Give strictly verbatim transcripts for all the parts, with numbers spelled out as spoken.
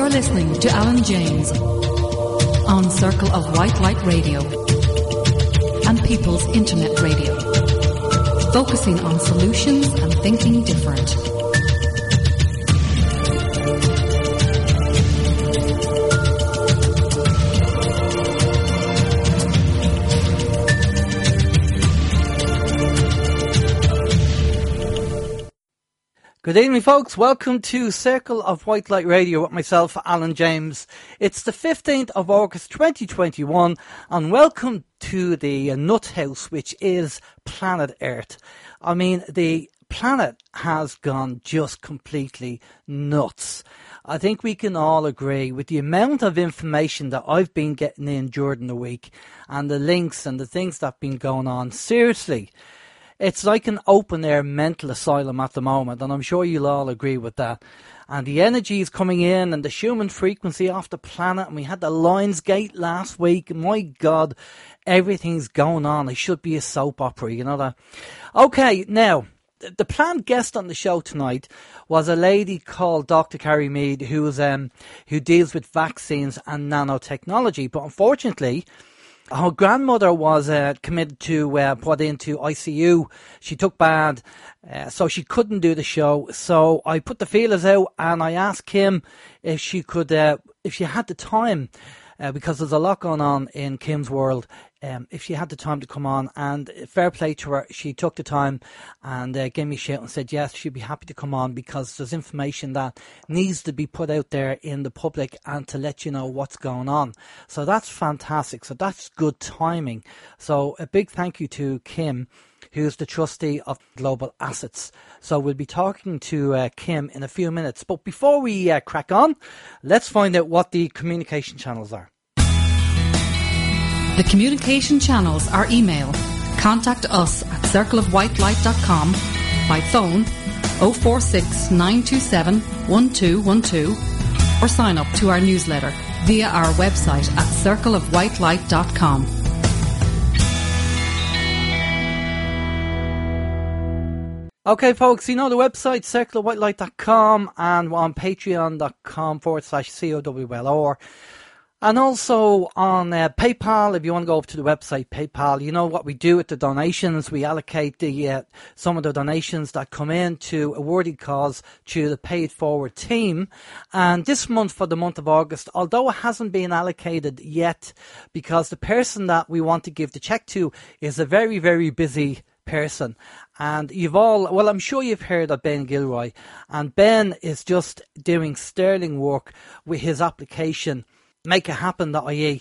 You're listening to Alan James on Circle of White Light Radio and People's Internet Radio, focusing on solutions and thinking different. Good evening, folks. Welcome to Circle of White Light Radio with myself, Alan James. It's the fifteenth of August twenty twenty-one, and welcome to the nut house, which is planet Earth. I mean, the planet has gone just completely nuts. I think we can all agree with the amount of information that I've been getting in during the week and the links and the things that have been going on. Seriously. It's like an open-air mental asylum at the moment, and I'm sure you'll all agree with that. And the energy is coming in, and the Schumann frequency off the planet, and we had the Lionsgate last week. My God, everything's going on. It should be a soap opera, you know that? Okay, now, the planned guest on the show tonight was a lady called Doctor Carrie Mead, who's, um, who deals with vaccines and nanotechnology. But unfortunately, her grandmother was uh, committed to uh, put into I C U. She took bad, uh, so she couldn't do the show. So I put the feelers out and I asked Kim if she could, uh, if she had the time, uh, because there's a lot going on in Kim's world, um, if she had the time to come on. And fair play to her, she took the time and uh, gave me a shout and said yes, she'd be happy to come on because there's information that needs to be put out there in the public and to let you know what's going on. So that's fantastic. So that's good timing. So a big thank you to Kim, who's the trustee of Global Assets. So we'll be talking to uh, Kim in a few minutes. But before we uh, crack on, let's find out what the communication channels are. The communication channels are email. Contact us at circle of white light dot com, by phone oh four six, nine two seven, one two one two, or sign up to our newsletter via our website at circle of white light dot com. Okay, folks, you know the website, circle of white light dot com, and on patreon.com forward slash C O W L R. And also on uh, PayPal, if you want to go over to the website, PayPal, you know what we do with the donations. We allocate the uh, some of the donations that come in to a worthy cause to the Pay It Forward team. And this month, for the month of August, although it hasn't been allocated yet, because the person that we want to give the cheque to is a very, very busy person. And you've all, well, I'm sure you've heard of Ben Gilroy. And Ben is just doing sterling work with his application, make it happen dot I E.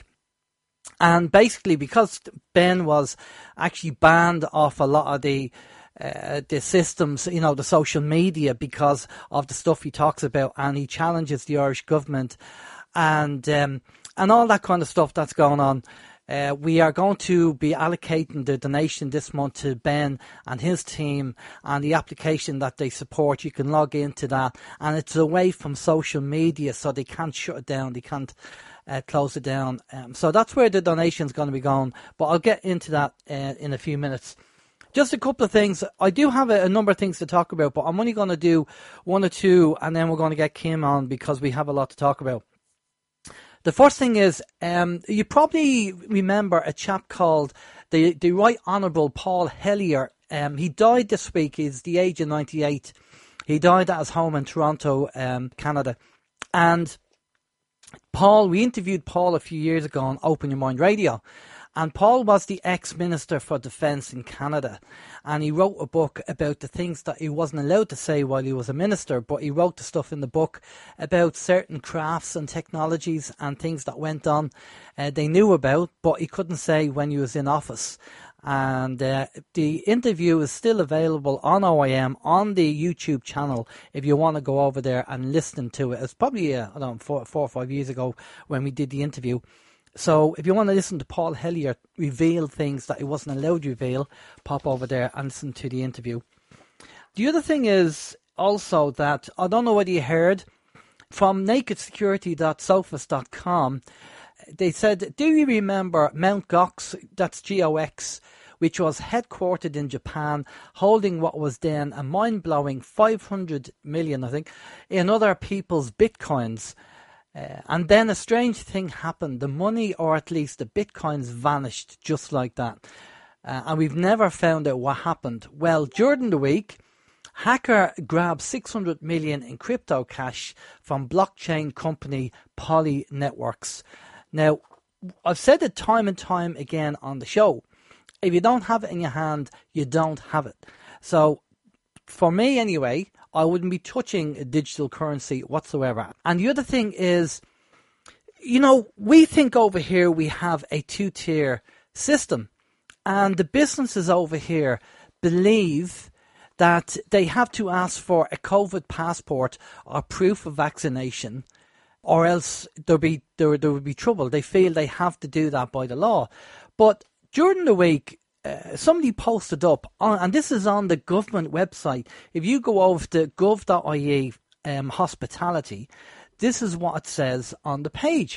And basically, because Ben was actually banned off a lot of the uh, the systems, you know, the social media, because of the stuff he talks about, and he challenges the Irish government and um, and all that kind of stuff that's going on. Uh, we are going to be allocating the donation this month to Ben and his team, and the application that they support, you can log into that, and it's away from social media, so they can't shut it down, they can't uh, close it down. Um, so that's where the donation is going to be going, but I'll get into that uh, in a few minutes. Just a couple of things. I do have a, a number of things to talk about, but I'm only going to do one or two, and then we're going to get Kim on because we have a lot to talk about. The first thing is, um, you probably remember a chap called the, the Right Honourable Paul Hellyer. Um, he died this week. He's the age of ninety-eight. He died at his home in Toronto, um, Canada. And Paul, we interviewed Paul a few years ago on Open Your Mind Radio. And Paul was the ex-Minister for Defence in Canada. And he wrote a book about the things that he wasn't allowed to say while he was a minister. But he wrote the stuff in the book about certain crafts and technologies and things that went on uh, they knew about, but he couldn't say when he was in office. And uh, the interview is still available on O I M, on the YouTube channel, if you want to go over there and listen to it. It's probably, uh, I don't know, four, four or five years ago when we did the interview. So if you want to listen to Paul Hellyer reveal things that he wasn't allowed to reveal, pop over there and listen to the interview. The other thing is also that, I don't know whether you heard, from naked security dot sophos dot com, they said, do you remember Mount Gox, that's G O X, which was headquartered in Japan, holding what was then a mind-blowing five hundred million, I think, in other people's bitcoins. Uh, and then a strange thing happened. The money, or at least the bitcoins, vanished just like that. Uh, and we've never found out what happened. Well, during the week, hacker grabbed six hundred million in crypto cash from blockchain company Poly Networks. Now, I've said it time and time again on the show. If you don't have it in your hand, you don't have it. So, for me anyway, I wouldn't be touching a digital currency whatsoever. And the other thing is, you know, we think over here we have a two-tier system. And the businesses over here believe that they have to ask for a COVID passport or proof of vaccination, or else there'll be, there, there will be trouble. They feel they have to do that by the law. But during the week, uh, somebody posted up, on, and this is on the government website. If you go over to gov dot I E um, hospitality, this is what it says on the page.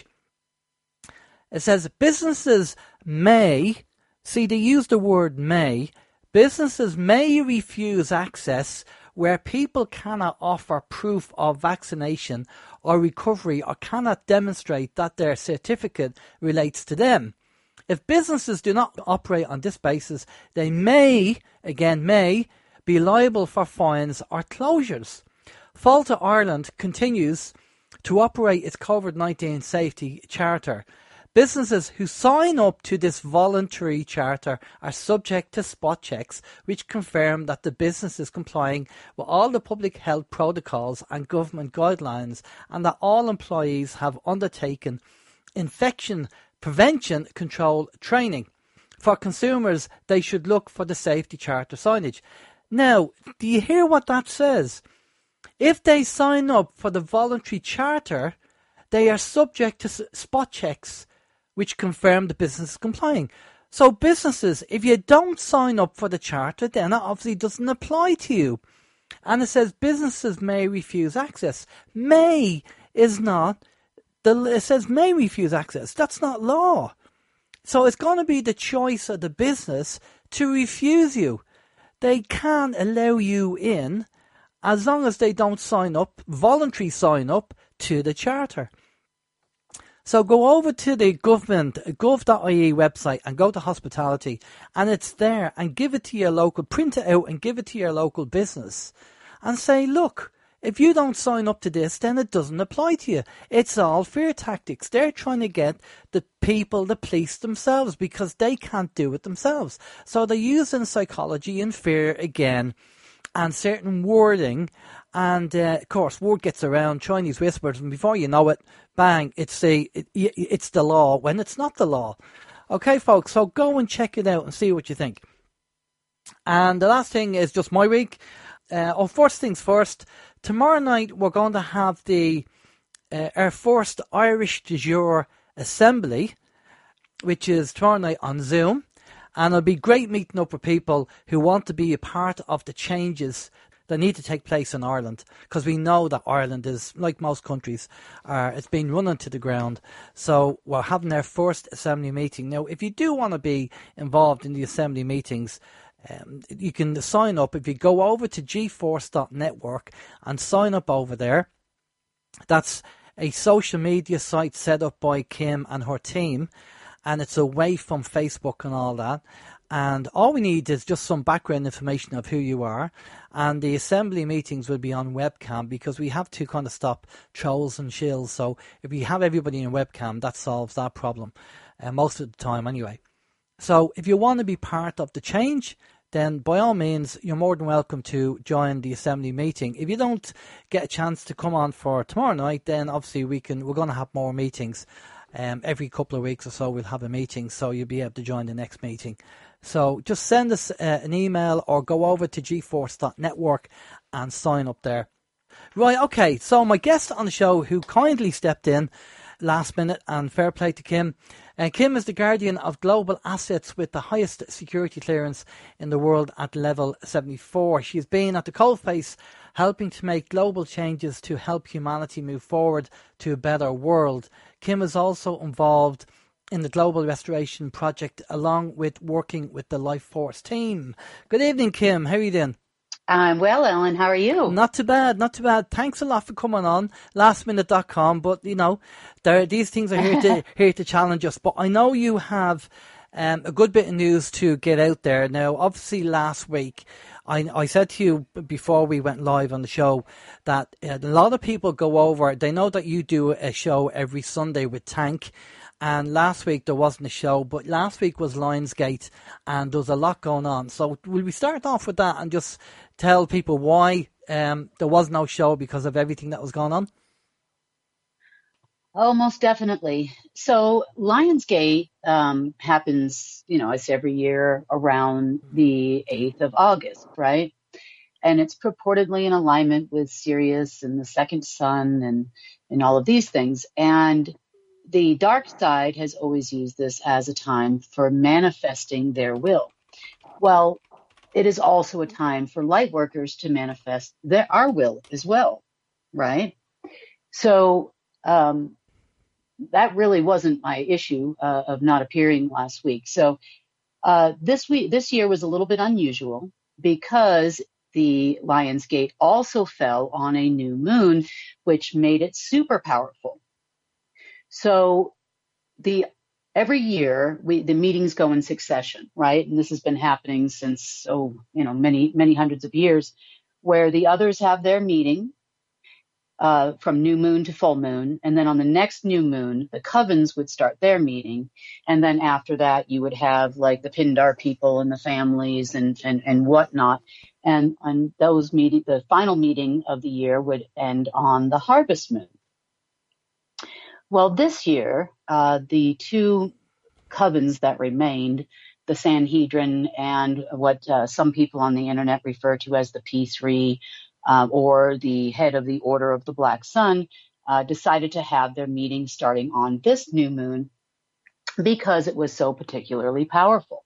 It says businesses may, see they use the word may, businesses may refuse access where people cannot offer proof of vaccination or recovery or cannot demonstrate that their certificate relates to them. If businesses do not operate on this basis, they may, again may, be liable for fines or closures. Fáilte Ireland continues to operate its COVID nineteen safety charter. Businesses who sign up to this voluntary charter are subject to spot checks which confirm that the business is complying with all the public health protocols and government guidelines, and that all employees have undertaken infection prevention control training. For consumers, they should look for the safety charter signage. Now, do you hear what that says? If they sign up for the voluntary charter, they are subject to spot checks which confirm the business is complying. So businesses, if you don't sign up for the charter, then it obviously doesn't apply to you. And it says businesses may refuse access. May is not, the, it says may refuse access. That's not law. So it's going to be the choice of the business to refuse you. They can allow you in as long as they don't sign up, voluntary sign up to the charter. So go over to the government, gov dot I E website and go to hospitality, and it's there, and give it to your local, print it out and give it to your local business and say, look, if you don't sign up to this, then it doesn't apply to you. It's all fear tactics. They're trying to get the people to police themselves because they can't do it themselves. So they're using psychology and fear again and certain wording. And, uh, of course, word gets around, Chinese whispers, and before you know it, bang, it's the, it, it's the law when it's not the law. Okay, folks, so go and check it out and see what you think. And the last thing is just my week. Uh, oh, first things first, tomorrow night we're going to have the uh, our first Irish de Jure Assembly, which is tomorrow night on Zoom. And it'll be great meeting up with people who want to be a part of the changes that need to take place in Ireland, because we know that Ireland is, like most countries, uh, it's been running to the ground. So we're having our first assembly meeting. Now, if you do want to be involved in the assembly meetings, um, you can sign up. If you go over to g force dot network and sign up over there, that's a social media site set up by Kim and her team, and it's away from Facebook and all that. And all we need is just some background information of who you are. And the assembly meetings will be on webcam because we have to kind of stop trolls and shills. So if we have everybody in webcam, that solves that problem uh, most of the time anyway. So if you want to be part of the change, then by all means, you're more than welcome to join the assembly meeting. If you don't get a chance to come on for tomorrow night, then obviously we can, we're going to have more meetings. Um, every couple of weeks or so we'll have a meeting, so you'll be able to join the next meeting. So just send us uh, an email or go over to g force dot network and sign up there. Right, okay, so my guest on the show who kindly stepped in last minute, and fair play to Kim. Uh, Kim is the guardian of global assets with the highest security clearance in the world at level seventy-four. She's been at the coalface helping to make global changes to help humanity move forward to a better world. Kim is also involved in the Global Restoration Project, along with working with the Life Force team. Good evening, Kim. How are you doing? I'm well, Ellen. How are you? Not too bad, not too bad. Thanks a lot for coming on, last minute dot com. But, you know, there these things are here to here to challenge us. But I know you have um, a good bit of news to get out there. Now, obviously, last week, I, I said to you before we went live on the show that uh, a lot of people go over, they know that you do a show every Sunday with Tank. And last week there wasn't a show, but last week was Lionsgate, and there was a lot going on. So will we start off with that and just tell people why um, there was no show because of everything that was going on? Oh, most definitely. So Lionsgate um, happens, you know, it's every year around the eighth of August, right? And it's purportedly in alignment with Sirius and the Second Sun and, and all of these things. And the dark side has always used this as a time for manifesting their will. Well, it is also a time for light workers to manifest their our will as well, right? So um, that really wasn't my issue uh, of not appearing last week. So uh, this week, this year was a little bit unusual because the Lionsgate also fell on a new moon, which made it super powerful. So the every year we the meetings go in succession, right? And this has been happening since oh, you know, many many hundreds of years, where the others have their meeting uh, from new moon to full moon, and then on the next new moon, the covens would start their meeting, and then after that, you would have like the Pindar people and the families and and and whatnot, and and those meeting the final meeting of the year would end on the harvest moon. Well, this year, uh, the two covens that remained, the Sanhedrin and what uh, some people on the internet refer to as the P three, uh, or the head of the Order of the Black Sun, uh, decided to have their meeting starting on this new moon because it was so particularly powerful.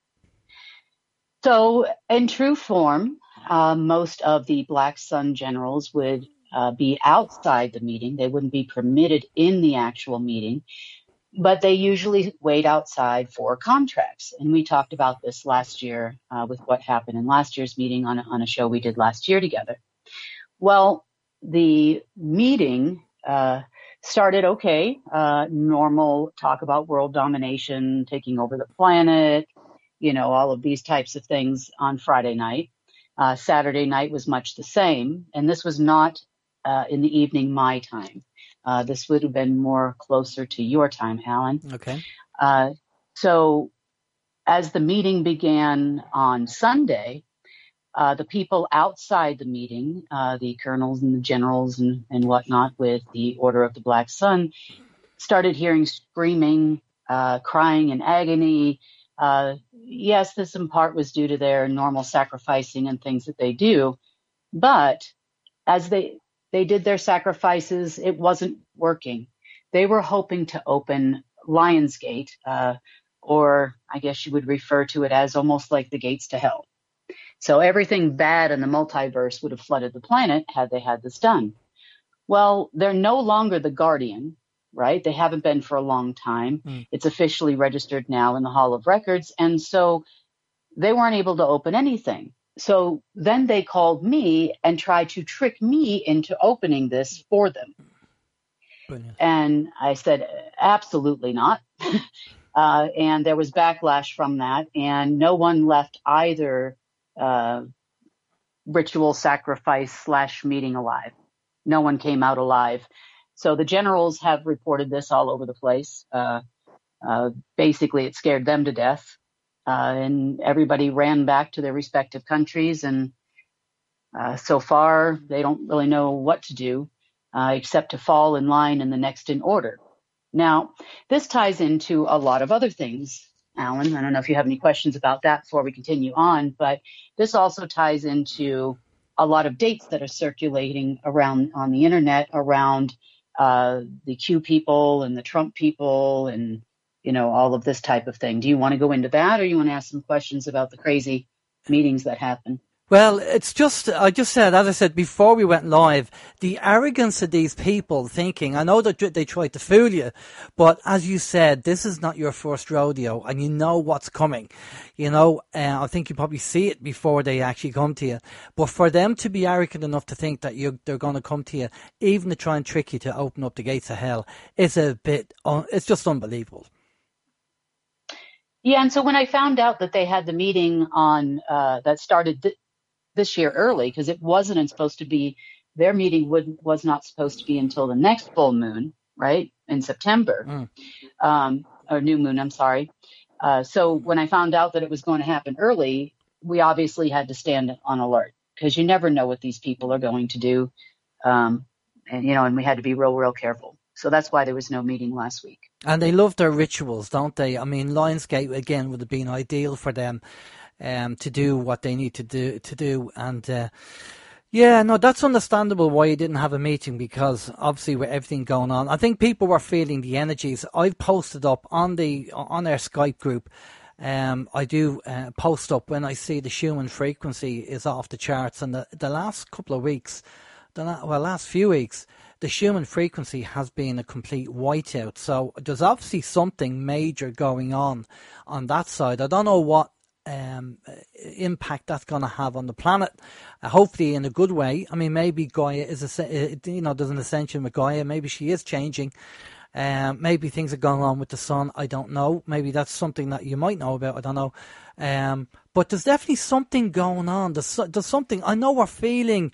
So in true form, uh, most of the Black Sun generals would Uh, be outside the meeting. They wouldn't be permitted in the actual meeting, but they usually wait outside for contracts. And we talked about this last year uh, with what happened in last year's meeting on a, on a show we did last year together. Well, the meeting uh, started okay, uh, normal talk about world domination, taking over the planet, you know, all of these types of things on Friday night. Uh, Saturday night was much the same, and this was not Uh, in the evening, my time. Uh, this would have been more closer to your time, Alan. Okay. Uh, so as the meeting began on Sunday, uh, the people outside the meeting, uh, the colonels and the generals and, and whatnot with the Order of the Black Sun, started hearing screaming, uh, crying in agony. Uh, yes, this in part was due to their normal sacrificing and things that they do, but as they They did their sacrifices. It wasn't working. They were hoping to open Lionsgate, uh, or I guess you would refer to it as almost like the gates to hell. So everything bad in the multiverse would have flooded the planet had they had this done. Well, they're no longer the Guardian, right? They haven't been for a long time. Mm. It's officially registered now in the Hall of Records. And so they weren't able to open anything. So then they called me and tried to trick me into opening this for them. Brilliant. And I said, absolutely not. uh, and there was backlash from that. And no one left either uh, ritual sacrifice slash meeting alive. No one came out alive. So the generals have reported this all over the place. Uh, uh, basically, it scared them to death. Uh, and everybody ran back to their respective countries. And uh, so far, they don't really know what to do uh, except to fall in line in the next in order. Now, this ties into a lot of other things, Alan. I don't know if you have any questions about that before we continue on, but this also ties into a lot of dates that are circulating around on the internet around uh, the Q people and the Trump people and you know, all of this type of thing. Do you want to go into that or you want to ask some questions about the crazy meetings that happen? Well, it's just, I just said, as I said before we went live, the arrogance of these people thinking, I know that they tried to fool you, but as you said, this is not your first rodeo and you know what's coming. You know, uh, I think you probably see it before they actually come to you. But for them to be arrogant enough to think that you they're going to come to you, even to try and trick you to open up the gates of hell, is a bit, uh, it's just unbelievable. Yeah, and so when I found out that they had the meeting on, uh, that started th- this year early, because it wasn't supposed to be, their meeting would, was not supposed to be until the next full moon, right, in September, Mm. um, or new moon, I'm sorry. Uh, so when I found out that it was going to happen early, we obviously had to stand on alert, because you never know what these people are going to do. Um, and, you know, and we had to be real, real careful. So that's why there was no meeting last week. And they love their rituals, don't they? I mean, Lionsgate, again, would have been ideal for them um, to do what they need to do. to do. And, uh, yeah, no, that's understandable why you didn't have a meeting, because obviously with everything going on, I think people were feeling the energies. I've posted up on the on our Skype group. Um, I do uh, post up when I see the Schumann frequency is off the charts. And the, the last couple of weeks, the la- well, last few weeks, the Schumann frequency has been a complete whiteout. So there's obviously something major going on on that side. I don't know what um, impact that's going to have on the planet. Uh, hopefully in a good way. I mean, maybe Gaia is a, you know, there's an ascension with Gaia. Maybe she is changing. Um, maybe things are going on with the sun. I don't know. Maybe that's something that you might know about. I don't know. Um, but there's definitely something going on. There's, there's something. I know we're feeling.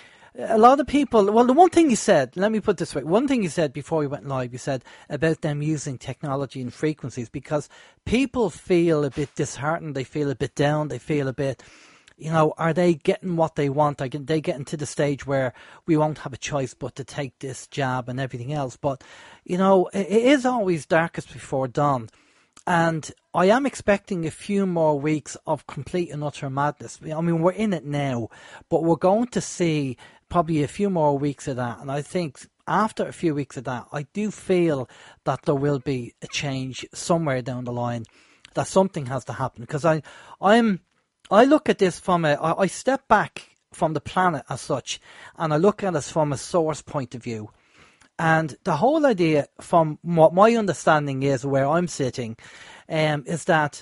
A lot of people, well, the one thing you said, let me put it this way, one thing you said before we went live, you said about them using technology and frequencies, because people feel a bit disheartened, they feel a bit down, they feel a bit, you know, are they getting what they want? Are they getting to the stage where we won't have a choice but to take this jab and everything else? But, you know, it is always darkest before dawn. And I am expecting a few more weeks of complete and utter madness. I mean, we're in it now, but we're going to see probably a few more weeks of that. And I think after a few weeks of that, I do feel that there will be a change somewhere down the line, that something has to happen. Because I, I'm, I look at this from a, I step back from the planet as such, and I look at it from a source point of view. And the whole idea, from what my understanding is, where I'm sitting, um, is that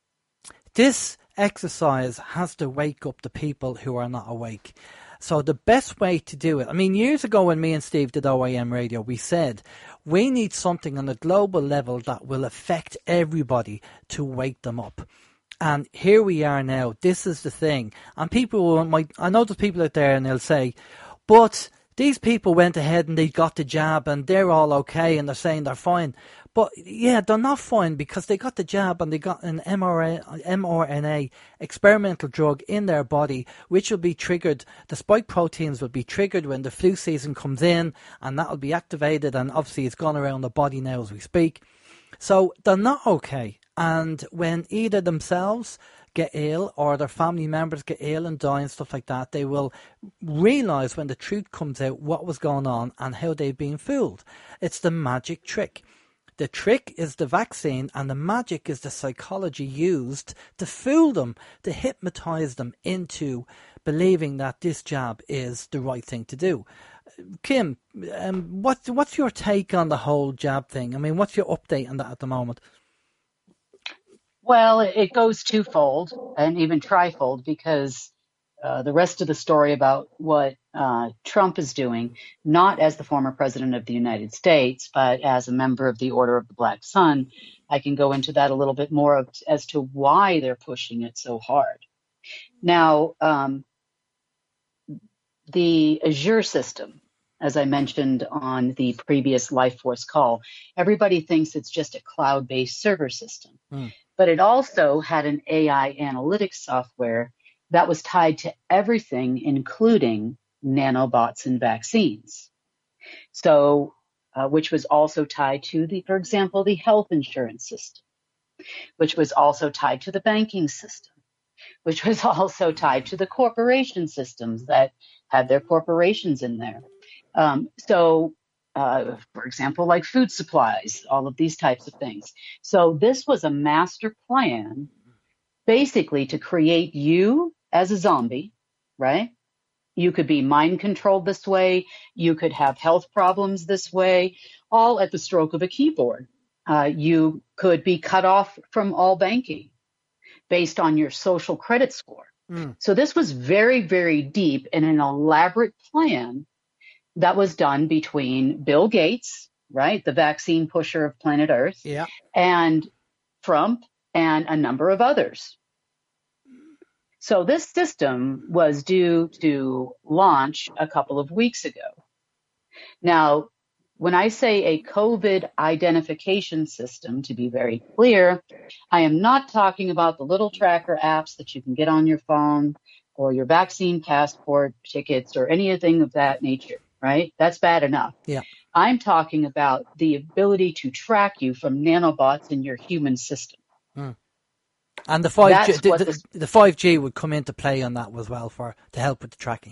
this exercise has to wake up the people who are not awake. So the best way to do it, I mean, years ago when me and Steve did O A M Radio, we said we need something on a global level that will affect everybody to wake them up. And here we are now. This is the thing. And people might, I know there's people out there and they'll say, but these people went ahead and they got the jab and they're all okay and they're saying they're fine. But yeah, they're not fine because they got the jab and they got an M R N A experimental drug in their body, which will be triggered. The spike proteins will be triggered when the flu season comes in, and that will be activated. And obviously it's gone around the body now as we speak. So they're not okay. And when either themselves get ill or their family members get ill and die and stuff like that, they will realise when the truth comes out what was going on and how they've been fooled. It's the magic trick. The trick is the vaccine, and the magic is the psychology used to fool them, to hypnotise them into believing that this jab is the right thing to do. Kim, um, what, what's your take on the whole jab thing? I mean, what's your update on that at the moment? Well, it goes twofold and even trifold, because uh, the rest of the story about what uh, Trump is doing, not as the former president of the United States, but as a member of the Order of the Black Sun, I can go into that a little bit more of, as to why they're pushing it so hard. Now, um, the Azure system, as I mentioned on the previous Life Force call, everybody thinks it's just a cloud-based server system. Mm. But it also had an A I analytics software that was tied to everything, including nanobots and vaccines. So, uh, which was also tied to the, for example, the health insurance system, which was also tied to the banking system, which was also tied to the corporation systems that had their corporations in there. Um, so, uh, for example, like food supplies, all of these types of things. So this was a master plan, basically to create you as a zombie, right? You could be mind controlled this way. You could have health problems this way, all at the stroke of a keyboard. Uh, you could be cut off from all banking based on your social credit score. Mm. So this was very, very deep in an elaborate plan that was done between Bill Gates, right, the vaccine pusher of planet Earth, Yeah. and Trump and a number of others. So this system was due to launch a couple of weeks ago. Now, when I say a COVID identification system, to be very clear, I am not talking about the little tracker apps that you can get on your phone or your vaccine passport tickets or anything of that nature, right? That's bad enough. Yeah. I'm talking about the ability to track you from nanobots in your human system. Mm. And the five G, That's the, what the, this- the five G would come into play on that as well for to help with the tracking.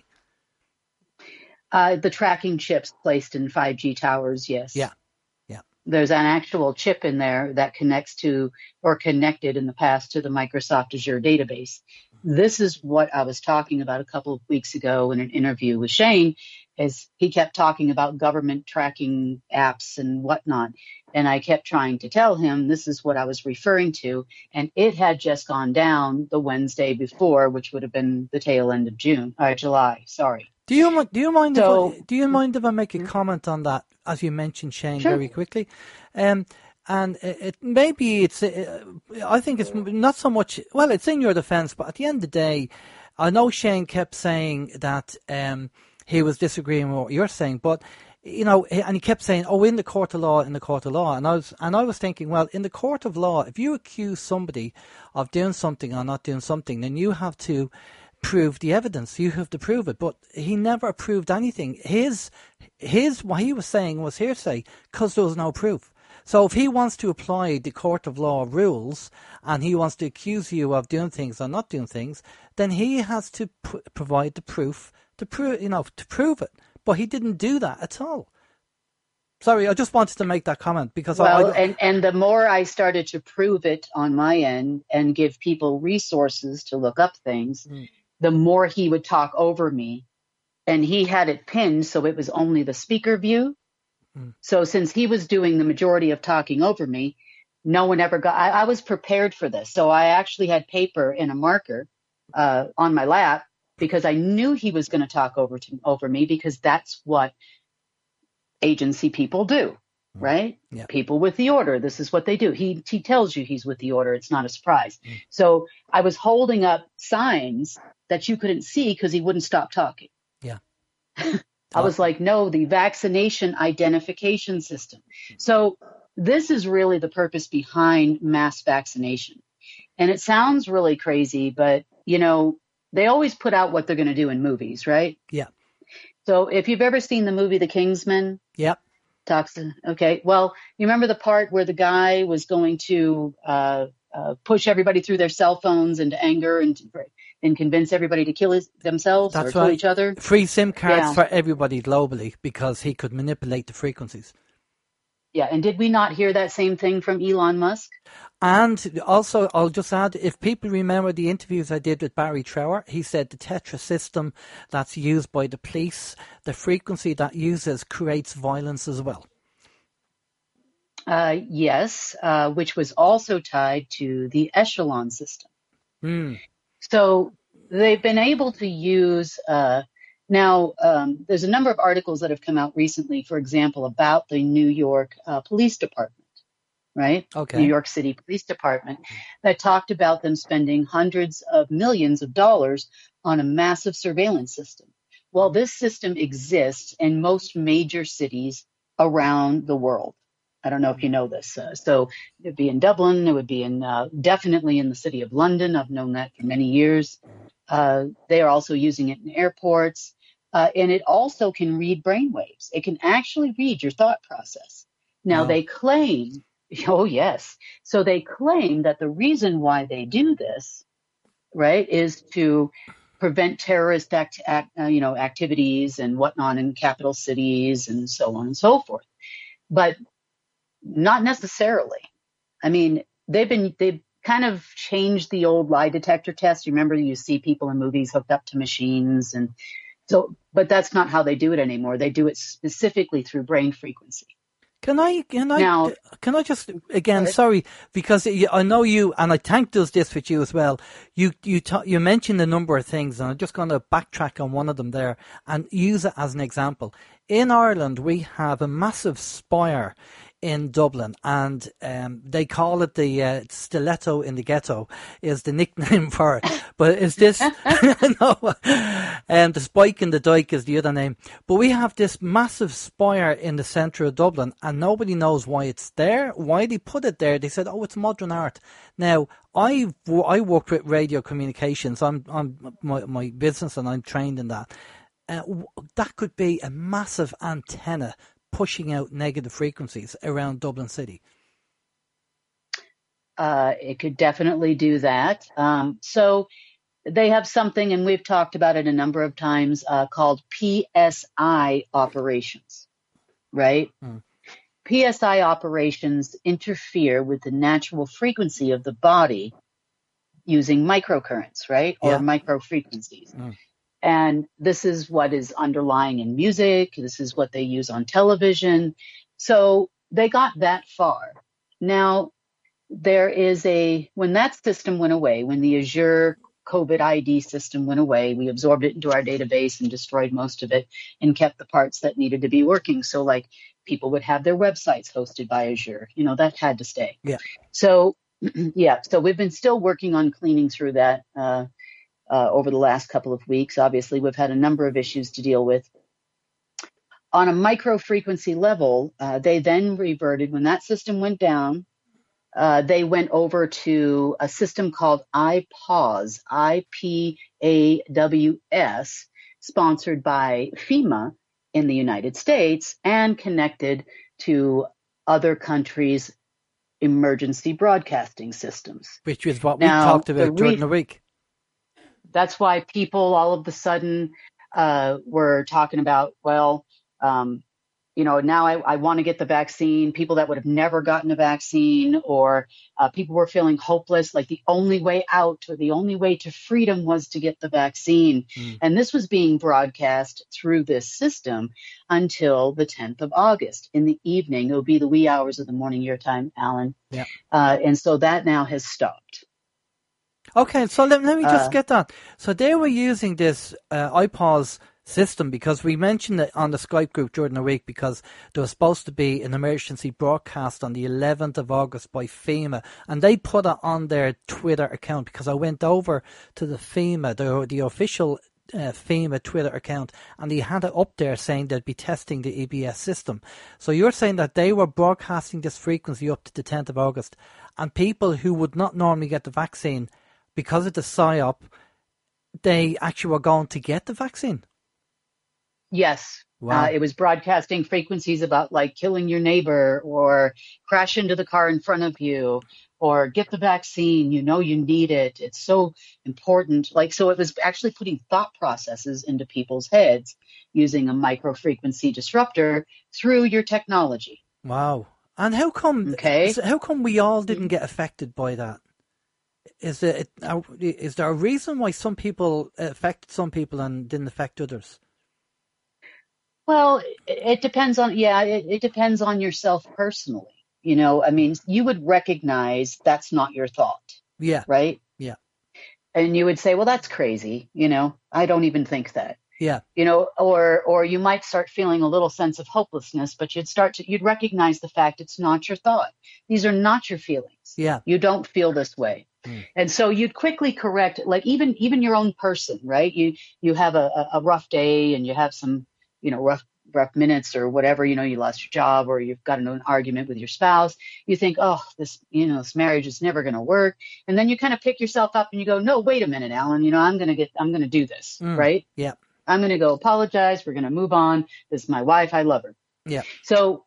Uh, the tracking chips placed in five G towers, yes. Yeah, yeah. There's an actual chip in there that connects to, or connected in the past to the Microsoft Azure database. This is what I was talking about a couple of weeks ago in an interview with Shane, is he kept talking about government tracking apps and whatnot. And I kept trying to tell him this is what I was referring to. And it had just gone down the Wednesday before, which would have been the tail end of June, or July, sorry. Do you mi- do you mind So- if I, do you mind if I make a comment on that, as you mentioned, Shane, Sure. very quickly? Um, and it, it maybe it's uh, I think it's not so much. Well, it's in your defence, but at the end of the day, I know Shane kept saying that um, he was disagreeing with what you're saying, but you know, and he kept saying, "Oh, in the court of law, in the court of law," and I was and I was thinking, well, in the court of law, if you accuse somebody of doing something or not doing something, then you have to prove the evidence. You have to prove it. But he never proved anything. His, his, what he was saying was hearsay because there was no proof. So if he wants to apply the court of law rules and he wants to accuse you of doing things or not doing things, then he has to p- provide the proof to prove, you know, to prove it. But he didn't do that at all. Sorry, I just wanted to make that comment because Well, I, I and, and the more I started to prove it on my end and give people resources to look up things, Mm. the more he would talk over me. And he had it pinned so it was only the speaker view. Mm. So since he was doing the majority of talking over me, no one ever got, I, I was prepared for this. So I actually had paper and a marker uh, on my lap because I knew he was going to talk over to, over me because that's what agency people do, right? Yeah. People with the order. This is what they do. He he tells you he's with the order. It's not a surprise. Mm. So I was holding up signs that you couldn't see because he wouldn't stop talking. Yeah. I was like, no, the vaccination identification system. So this is really the purpose behind mass vaccination. And it sounds really crazy, but, you know, they always put out what they're going to do in movies, right? Yeah. So if you've ever seen the movie The Kingsman, Yep. talks to, okay, well, you remember the part where the guy was going to uh, uh, push everybody through their cell phones into anger and and convince everybody to kill his, themselves That's or kill right. each other? Free SIM cards Yeah. for everybody globally because he could manipulate the frequencies. Yeah, and did we not hear that same thing from Elon Musk? And also, I'll just add, if people remember the interviews I did with Barry Trower, he said the Tetra system that's used by the police, the frequency that uses creates violence as well. Uh, yes, uh, which was also tied to the Echelon system. Mm. So they've been able to use, uh, now um, there's a number of articles that have come out recently, for example, about the New York uh, Police Department, right? Okay. New York City Police Department, that talked about them spending hundreds of millions of dollars on a massive surveillance system. Well, this system exists in most major cities around the world. I don't know if you know this. Uh, so it would be in Dublin. It would be in uh, definitely in the city of London. I've known that for many years. Uh, they are also using it in airports. Uh, and it also can read brainwaves. It can actually read your thought process. Now, Wow. they claim, oh, yes. So they claim that the reason why they do this, right, is to prevent terrorist act, act, uh, you know, activities and whatnot in capital cities and so on and so forth. But not necessarily. I mean, they've been, they've kind of changed the old lie detector test. You remember you see people in movies hooked up to machines, and so, but that's not how they do it anymore. They do it specifically through brain frequency. Can I, can I, Now, can I just, again, sorry, because I know you, and I Tank does this with you as well. You, you, ta- you mentioned a number of things, and I'm just going to backtrack on one of them there and use it as an example. In Ireland, we have a massive spire in Dublin, and um, they call it the uh, stiletto in the ghetto is the nickname for it. But is this no? Um, the spike in the dike is the other name. But we have this massive spire in the centre of Dublin, and nobody knows why it's there. Why they put it there? They said, "Oh, it's modern art." Now, I I work with radio communications. I'm I'm my, my business, and I'm trained in that. Uh, that could be a massive antenna pushing out negative frequencies around Dublin City. Uh, it could definitely do that. Um, so they have something, and we've talked about it a number of times, uh, called P S I operations, right? Hmm. P S I operations interfere with the natural frequency of the body using microcurrents, right? Or yeah. microfrequencies. Hmm. And this is what is underlying in music. This is what they use on television. So they got that far. Now, there is a, when that system went away, when the Azure COVID I D system went away, we absorbed it into our database and destroyed most of it and kept the parts that needed to be working. So like people would have their websites hosted by Azure, you know, that had to stay. Yeah. So, yeah, so we've been still working on cleaning through that, uh, Uh, over the last couple of weeks. Obviously, we've had a number of issues to deal with. On a micro frequency level, uh, they then reverted, when that system went down, uh, they went over to a system called I PAWS, I P A W S, sponsored by FEMA in the United States and connected to other countries' emergency broadcasting systems. Which is what we now, talked about re- during the week. That's why people all of a sudden uh, were talking about, well, um, you know, now I, I want to get the vaccine. People that would have never gotten a vaccine, or uh, people were feeling hopeless, like the only way out or the only way to freedom was to get the vaccine. Mm. And this was being broadcast through this system until the tenth of August in the evening. It would be the wee hours of the morning your time, Alan. Yeah. Uh, and so that now has stopped. Okay, so let, let me just Uh, get that. So they were using this uh, I PAWS system because we mentioned it on the Skype group during the week because there was supposed to be an emergency broadcast on the eleventh of August by FEMA, and they put it on their Twitter account because I went over to the FEMA, the, the official uh, FEMA Twitter account, and they had it up there saying they'd be testing the E B S system. So you're saying that they were broadcasting this frequency up to the tenth of August, and people who would not normally get the vaccine, because of the PSYOP, they actually were going to get the vaccine? Yes. Wow. Uh, it was broadcasting frequencies about like killing your neighbor or crash into the car in front of you or get the vaccine. You know you need it. It's so important. Like, so it was actually putting thought processes into people's heads using a micro frequency disruptor through your technology. Wow. And how come, okay. how come we all didn't get affected by that? Is there, is there a reason why some people affected some people and didn't affect others? Well, it depends on, yeah, it, it depends on yourself personally. You know, I mean, you would recognize that's not your thought. Yeah. Right? Yeah. And you would say, well, that's crazy. You know, I don't even think that. Yeah. You know, or or you might start feeling a little sense of hopelessness, but you'd start to, you'd recognize the fact it's not your thought. These are not your feelings. Yeah. You don't feel this way. Mm. And so you'd quickly correct, like even even your own person, right? You you have a, a rough day and you have some, you know, rough rough minutes or whatever, you know, you lost your job or you've got into an argument with your spouse. You think, oh, this, you know, this marriage is never going to work. And then you kind of pick yourself up and you go, no, wait a minute, Alan, you know, I'm going to get, I'm going to do this, mm. right? Yeah. I'm going to go apologize. We're going to move on. This is my wife. I love her. Yeah. So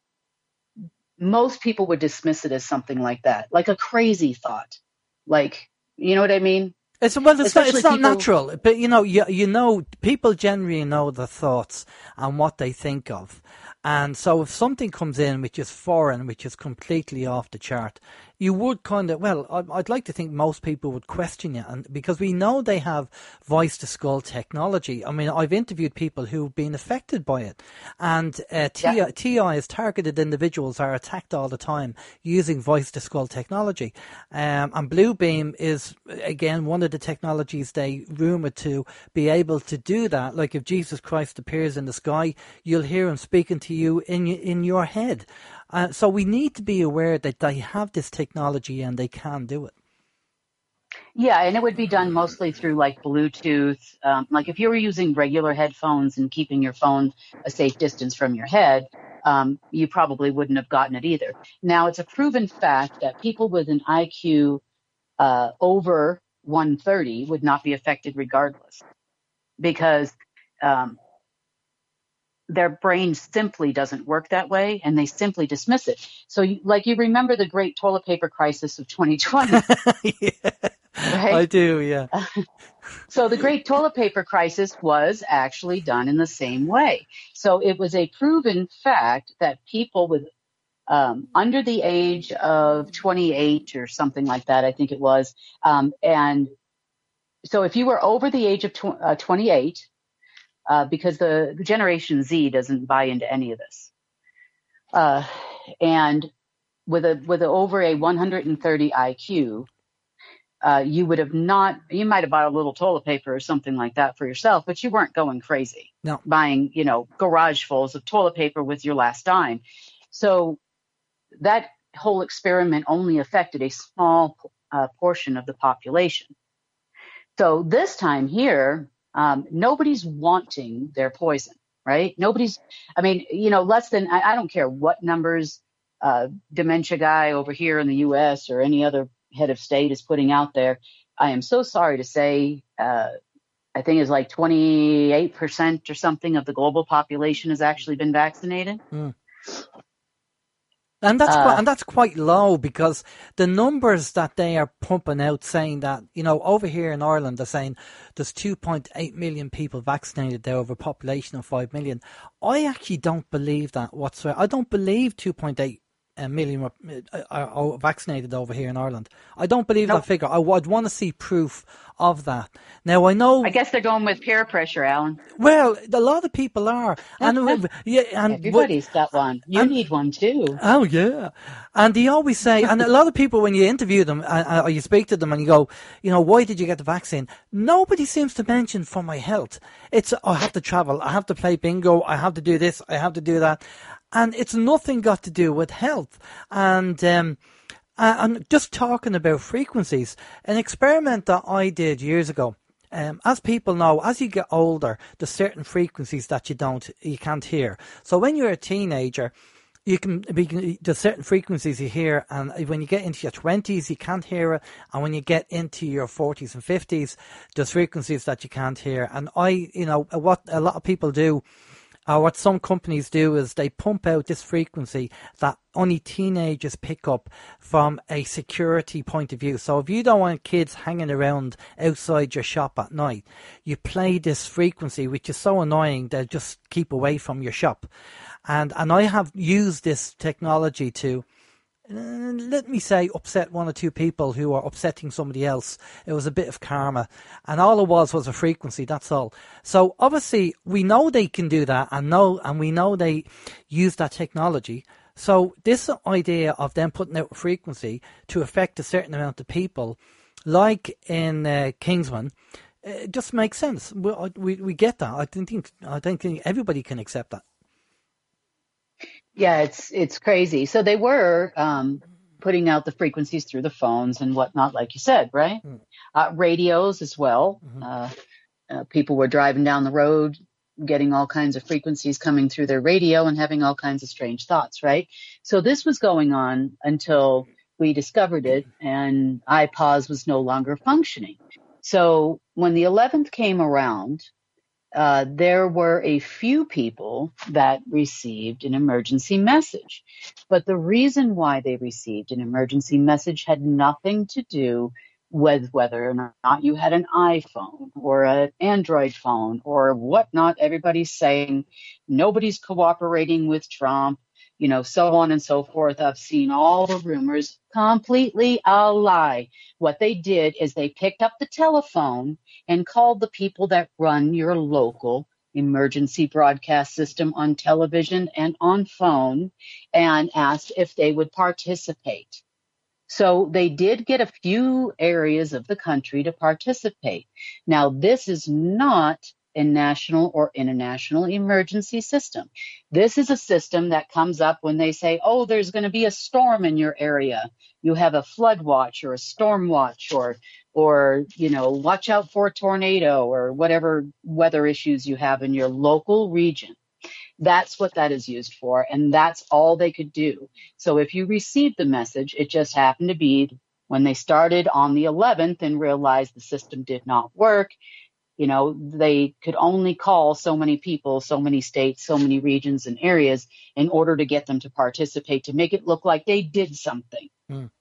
most people would dismiss it as something like that, like a crazy thought. Like, you know what I mean? It's well, it's not, it's not people, natural, but you know, you you know, people generally know their thoughts and what they think of, and so if something comes in which is foreign, which is completely off the chart, you would kind of, well, I'd like to think most people would question you, and because we know they have voice to skull technology. I mean, I've interviewed people who've been affected by it, and uh, T I, Yeah. T I is targeted individuals are attacked all the time using voice to skull technology. Um, and Bluebeam is, again, one of the technologies they rumored to be able to do that. Like if Jesus Christ appears in the sky, you'll hear him speaking to you in in your head. Uh, so we need to be aware that they have this technology and they can do it. Yeah, and it would be done mostly through like Bluetooth. Um, like if you were using regular headphones and keeping your phone a safe distance from your head, um, you probably wouldn't have gotten it either. Now, it's a proven fact that people with an I Q uh, over one thirty would not be affected regardless, because um, their brain simply doesn't work that way, and they simply dismiss it. So, you, like you remember the great toilet paper crisis of twenty twenty, Yeah, right? I do, yeah. So the great toilet paper crisis was actually done in the same way. So it was a proven fact that people with um, under the age of twenty-eight or something like that, I think it was, um, and so if you were over the age of tw- uh, twenty-eight, uh, because the, the Generation Z doesn't buy into any of this, uh, and with a with a, over a one hundred thirty I Q, uh, you would have not, you might have bought a little toilet paper or something like that for yourself, but you weren't going crazy No. buying, you know, garage fulls of toilet paper with your last dime. So that whole experiment only affected a small uh, portion of the population. So this time here, um, nobody's wanting their poison, right? Nobody's, I mean, you know, less than, I, I don't care what numbers, uh, dementia guy over here in the U S or any other head of state is putting out there. I am so sorry to say, uh, I think it's like twenty-eight percent or something of the global population has actually been vaccinated. Mm. And that's Uh, quite, and that's quite low, because the numbers that they are pumping out saying that, you know, over here in Ireland, they're saying there's two point eight million people vaccinated there over a population of five million. I actually don't believe that whatsoever. I don't believe two point eight million are, are, are vaccinated over here in Ireland. I don't believe Nope. that figure. I would want to see proof of that. Now, I know. I guess they're going with peer pressure, Alan. Well, a lot of people are, and yeah, and Everybody's got one. You and, need one too. Oh yeah, and they always say, and a lot of people when you interview them uh, or you speak to them and you go, you know, why did you get the vaccine? Nobody seems to mention for my health. It's I have to travel, I have to play bingo, I have to do this, I have to do that, and it's nothing got to do with health. And um, and just talking about frequencies, an experiment that I did years ago. Um, as people know, as you get older, there's certain frequencies that you don't, you can't hear. So when you're a teenager, you can be, there's certain frequencies you hear, and when you get into your twenties, you can't hear it, and when you get into your forties and fifties, there's frequencies that you can't hear. And I, you know, what a lot of people do, or what some companies do, is they pump out this frequency that only teenagers pick up from a security point of view. So if you don't want kids hanging around outside your shop at night, you play this frequency, which is so annoying they'll just keep away from your shop. And and I have used this technology to, uh, let me say, upset one or two people who are upsetting somebody else. It was a bit of karma, and all it was was a frequency. That's all. So obviously we know they can do that, and know, and we know they use that technology. So this idea of them putting out a frequency to affect a certain amount of people, like in uh, Kingsman, it just makes sense. We, we we get that. I don't think I don't think everybody can accept that. Yeah, it's it's crazy. So they were um, putting out the frequencies through the phones and whatnot, like you said, right? Mm. Uh, radios as well. Mm-hmm. Uh, uh, people were driving down the road, getting all kinds of frequencies coming through their radio and having all kinds of strange thoughts, right? So this was going on until we discovered it, and I P A S was no longer functioning. So when the eleventh came around, Uh, there were a few people that received an emergency message. But the reason why they received an emergency message had nothing to do with whether or not you had an iPhone or an Android phone or whatnot. Everybody's saying nobody's cooperating with Trump. you know, so on and so forth. I've seen all the rumors, completely a lie. What they did is they picked up the telephone and called the people that run your local emergency broadcast system on television and on phone and asked if they would participate. So they did get a few areas of the country to participate. Now, this is not a national or international emergency system. This is a system that comes up when they say, oh, there's going to be a storm in your area. You have a flood watch or a storm watch or, or, you know, watch out for a tornado or whatever weather issues you have in your local region. That's what that is used for, and that's all they could do. So if you received the message, it just happened to be when they started on the eleventh and realized the system did not work, you know, they could only call so many people, so many states, so many regions and areas in order to get them to participate, to make it look like they did something. Mm.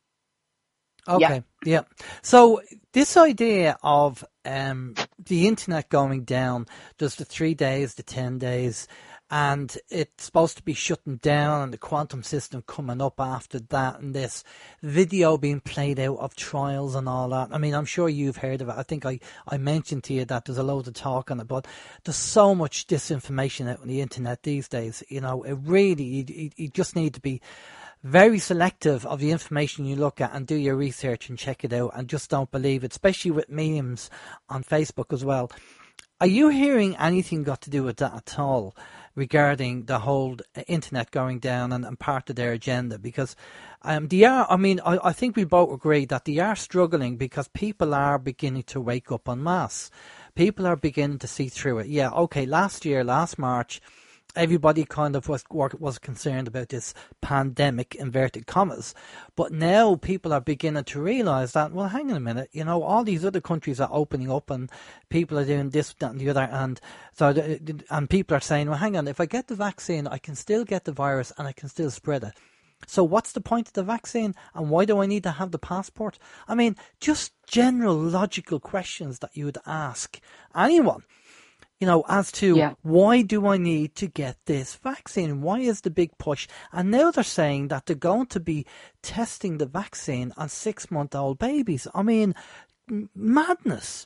Okay, yeah. yeah. So this idea of um, the internet going down, just the three days, the ten days, and it's supposed to be shutting down and the quantum system coming up after that, and this video being played out of trials and all that. I mean, I'm sure you've heard of it. I think I, I mentioned to you that there's a load of talk on it, but there's so much disinformation out on the internet these days. You know, it really, you, you just need to be very selective of the information you look at and do your research and check it out and just don't believe it, especially with memes on Facebook as well. Are you hearing anything got to do with that at all regarding the whole internet going down and, and part of their agenda? Because um, they are, I mean, I, I think we both agree that they are struggling because people are beginning to wake up en masse. People are beginning to see through it. Yeah, okay, last year, last March, everybody kind of was was concerned about this pandemic, inverted commas. But now people are beginning to realise that, well, hang on a minute, you know, all these other countries are opening up and people are doing this, that and the other. And so, and people are saying, well, hang on, if I get the vaccine, I can still get the virus and I can still spread it. So what's the point of the vaccine and why do I need to have the passport? I mean, just general logical questions that you would ask anyone. You know, as to yeah. why do I need to get this vaccine? Why is the big push? And now they're saying that they're going to be testing the vaccine on six-month-old babies. I mean, m- madness.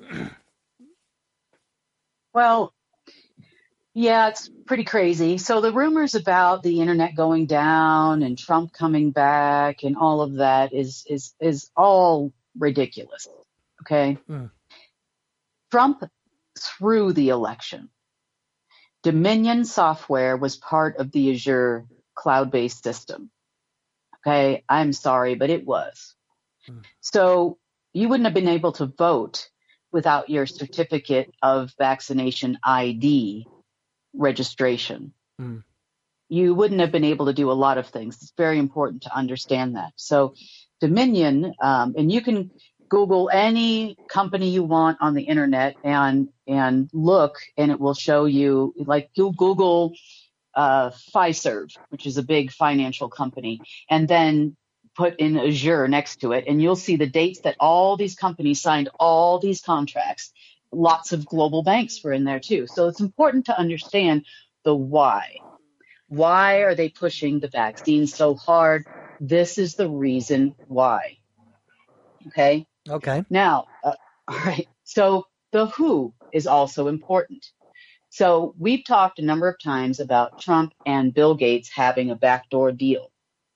Well, yeah, it's pretty crazy. So the rumors about the internet going down and Trump coming back and all of that is is is all ridiculous. Okay, mm. Trump through the election. Dominion software was part of the Azure cloud-based system. Okay, I'm sorry, but it was. Hmm. So you wouldn't have been able to vote without your certificate of vaccination I D registration. Hmm. You wouldn't have been able to do a lot of things. It's very important to understand that. So Dominion, um, and you can Google any company you want on the internet and and look, and it will show you, like you Google uh, Fiserv, which is a big financial company, and then put in Azure next to it, and you'll see the dates that all these companies signed all these contracts. Lots of global banks were in there too. So it's important to understand the why. Why are they pushing the vaccine so hard? This is the reason why. Okay. Okay. Now, uh, all right. So the who is also important. So we've talked a number of times about Trump and Bill Gates having a backdoor deal.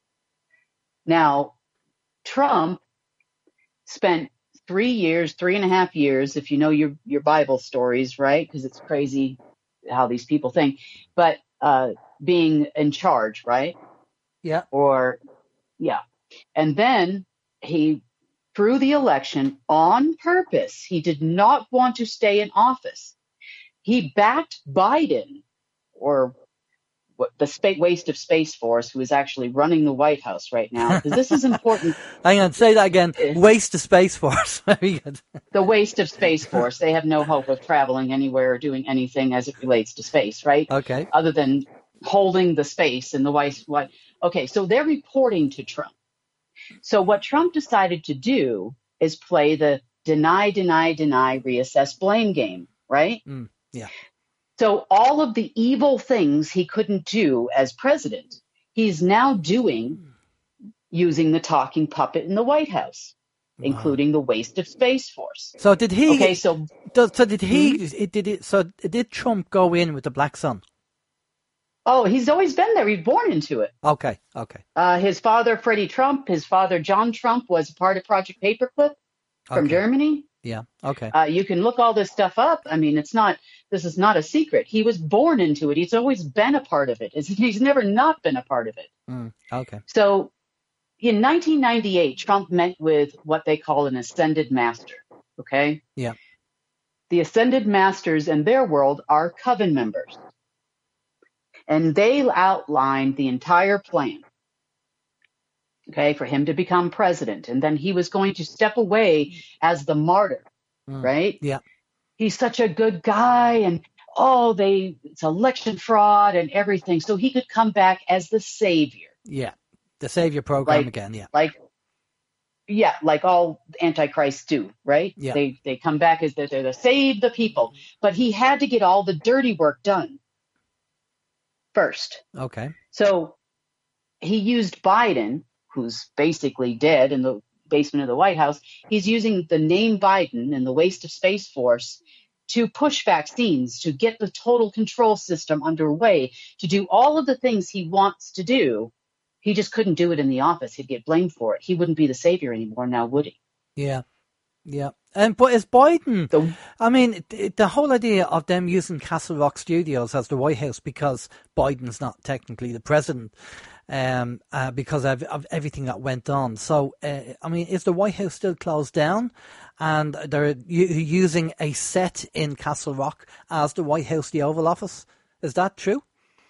Now, Trump spent three years, three and a half years, if you know your, your Bible stories, right? Because it's crazy how these people think, but uh, being in charge, right? Yeah. Or, yeah. And then he through the election on purpose. He did not want to stay in office. He backed Biden, or what, the space, waste of Space Force, who is actually running the White House right now, because this is important. Hang on, say that again. Waste of Space Force. Very good. The waste of Space Force. They have no hope of traveling anywhere or doing anything as it relates to space, right? Okay. Other than holding the space in the White House. Okay, so they're reporting to Trump. So what Trump decided to do is play the deny, deny, deny, reassess, blame game, right? Mm, yeah. So all of the evil things he couldn't do as president, he's now doing using the talking puppet in the White House, wow. including the waste of Space Force. So did he? Okay, so does, so did he? Hmm? Did it? So did Trump go in with the black sun? Oh, he's always been there. He's born into it. Okay, okay. Uh, his father, Freddie Trump, his father, John Trump, was part of Project Paperclip from okay. Germany. Yeah, okay. Uh, you can look all this stuff up. I mean, it's not, this is not a secret. He was born into it. He's always been a part of it. He's never not been a part of it. Mm, okay. So in nineteen ninety-eight, Trump met with what they call an ascended master. Okay? Yeah. The ascended masters in their world are coven members. And they outlined the entire plan, okay, for him to become president. And then he was going to step away as the martyr, mm, right? Yeah. He's such a good guy, and, oh, they it's election fraud and everything. So he could come back as the savior. Yeah, the savior program like, again, yeah. Like, yeah, like all antichrists do, right? Yeah. They, they come back as they're there to save the people. But he had to get all the dirty work done first. Okay. So he used Biden, who's basically dead in the basement of the White House. He's using the name Biden and the waste of Space Force to push vaccines, to get the total control system underway, to do all of the things he wants to do. He just couldn't do it in the office. He'd get blamed for it. He wouldn't be the savior anymore now, would he? Yeah. Yeah. And but is Biden, So, I mean, the whole idea of them using Castle Rock Studios as the White House because Biden's not technically the president, um, uh, because of, of everything that went on. So, uh, I mean, is the White House still closed down and they're u- using a set in Castle Rock as the White House, the Oval Office? Is that true?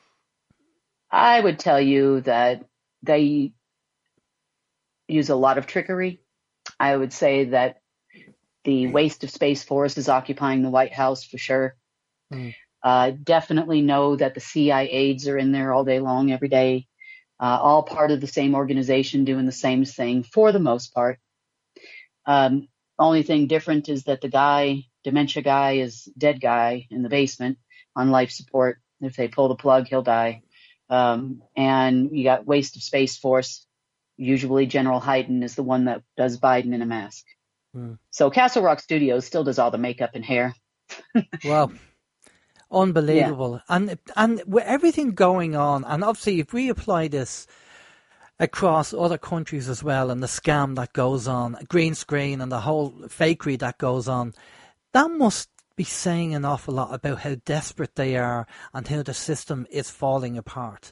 I would tell you that they use a lot of trickery. I would say that the waste of Space Force is occupying the White House for sure. Mm. Uh, definitely know that the C I A aides are in there all day long, every day, uh, all part of the same organization doing the same thing for the most part. Um, only thing different is that the guy, dementia guy, is dead guy in the basement on life support. If they pull the plug, he'll die. Um, and you got waste of Space Force. Usually General Hayden is the one that does Biden in a mask. Hmm. So Castle Rock Studios still does all the makeup and hair. Wow. Unbelievable. Yeah. And and with everything going on, and obviously if we apply this across other countries as well, and the scam that goes on, green screen and the whole fakery that goes on, that must be saying an awful lot about how desperate they are and how the system is falling apart.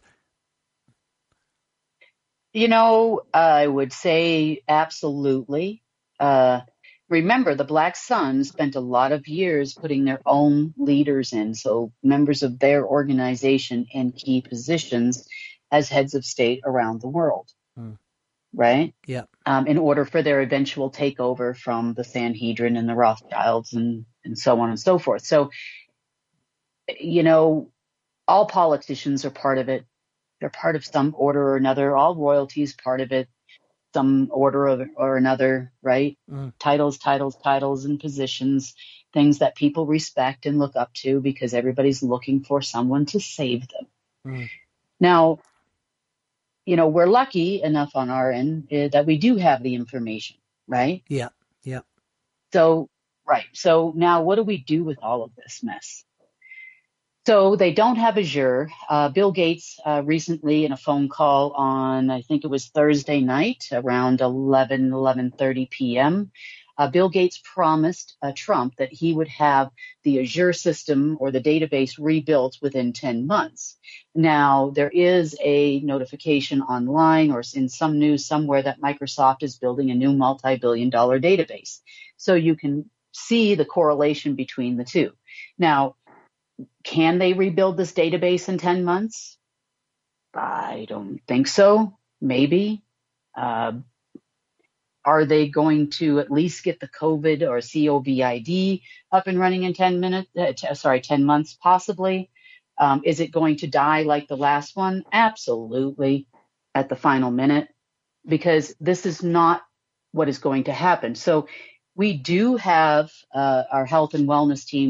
You know, I would say absolutely. Uh, remember, the Black Sun spent a lot of years putting their own leaders in, so members of their organization in key positions as heads of state around the world, hmm. right? Yeah. Um, in order for their eventual takeover from the Sanhedrin and the Rothschilds and, and so on and so forth. So, you know, all politicians are part of it. They're part of some order or another. All royalty is part of it. Some order of, or another, right? Mm. Titles, titles, titles, and positions, things that people respect and look up to because everybody's looking for someone to save them. Mm. Now, you know, we're lucky enough on our end uh, that we do have the information, right? Yeah, yeah. So, right. So now what do we do with all of this mess? So they don't have Azure. Uh, Bill Gates uh, recently in a phone call on, I think it was Thursday night around eleven, eleven thirty p.m., uh, Bill Gates promised uh, Trump that he would have the Azure system or the database rebuilt within ten months. Now, there is a notification online or in some news somewhere that Microsoft is building a new multi-billion dollar database. So you can see the correlation between the two. Now, can they rebuild this database in ten months? I don't think so. Maybe. Uh, are they going to at least get the COVID or COVID up and running in ten minutes? Uh, t- sorry, ten months, possibly. Um, is it going to die like the last one? Absolutely, at the final minute, because this is not what is going to happen. So we do have uh, our health and wellness team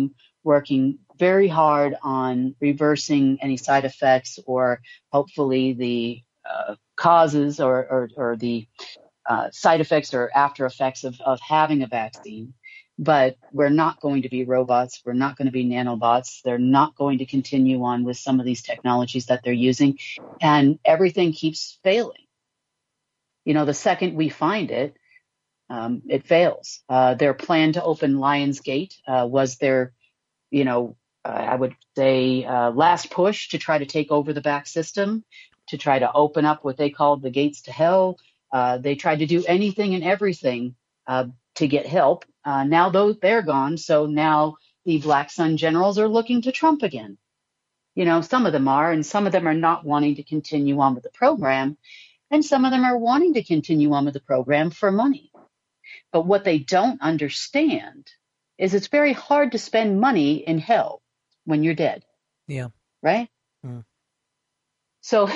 working very hard on reversing any side effects or hopefully the uh, causes or, or, or the uh, side effects or after effects of, of having a vaccine. But we're not going to be robots. We're not going to be nanobots. They're not going to continue on with some of these technologies that they're using. And everything keeps failing. You know, the second we find it, um, it fails. Uh, their plan to open Lionsgate uh, was their, you know, uh, I would say uh, last push to try to take over the back system, to try to open up what they called the gates to hell. Uh, they tried to do anything and everything uh, to get help. Uh, now those they're gone, so now the Black Sun generals are looking to Trump again. You know, some of them are, and some of them are not wanting to continue on with the program, and some of them are wanting to continue on with the program for money. But what they don't understand is it's very hard to spend money in hell when you're dead. Yeah. Right? Mm. So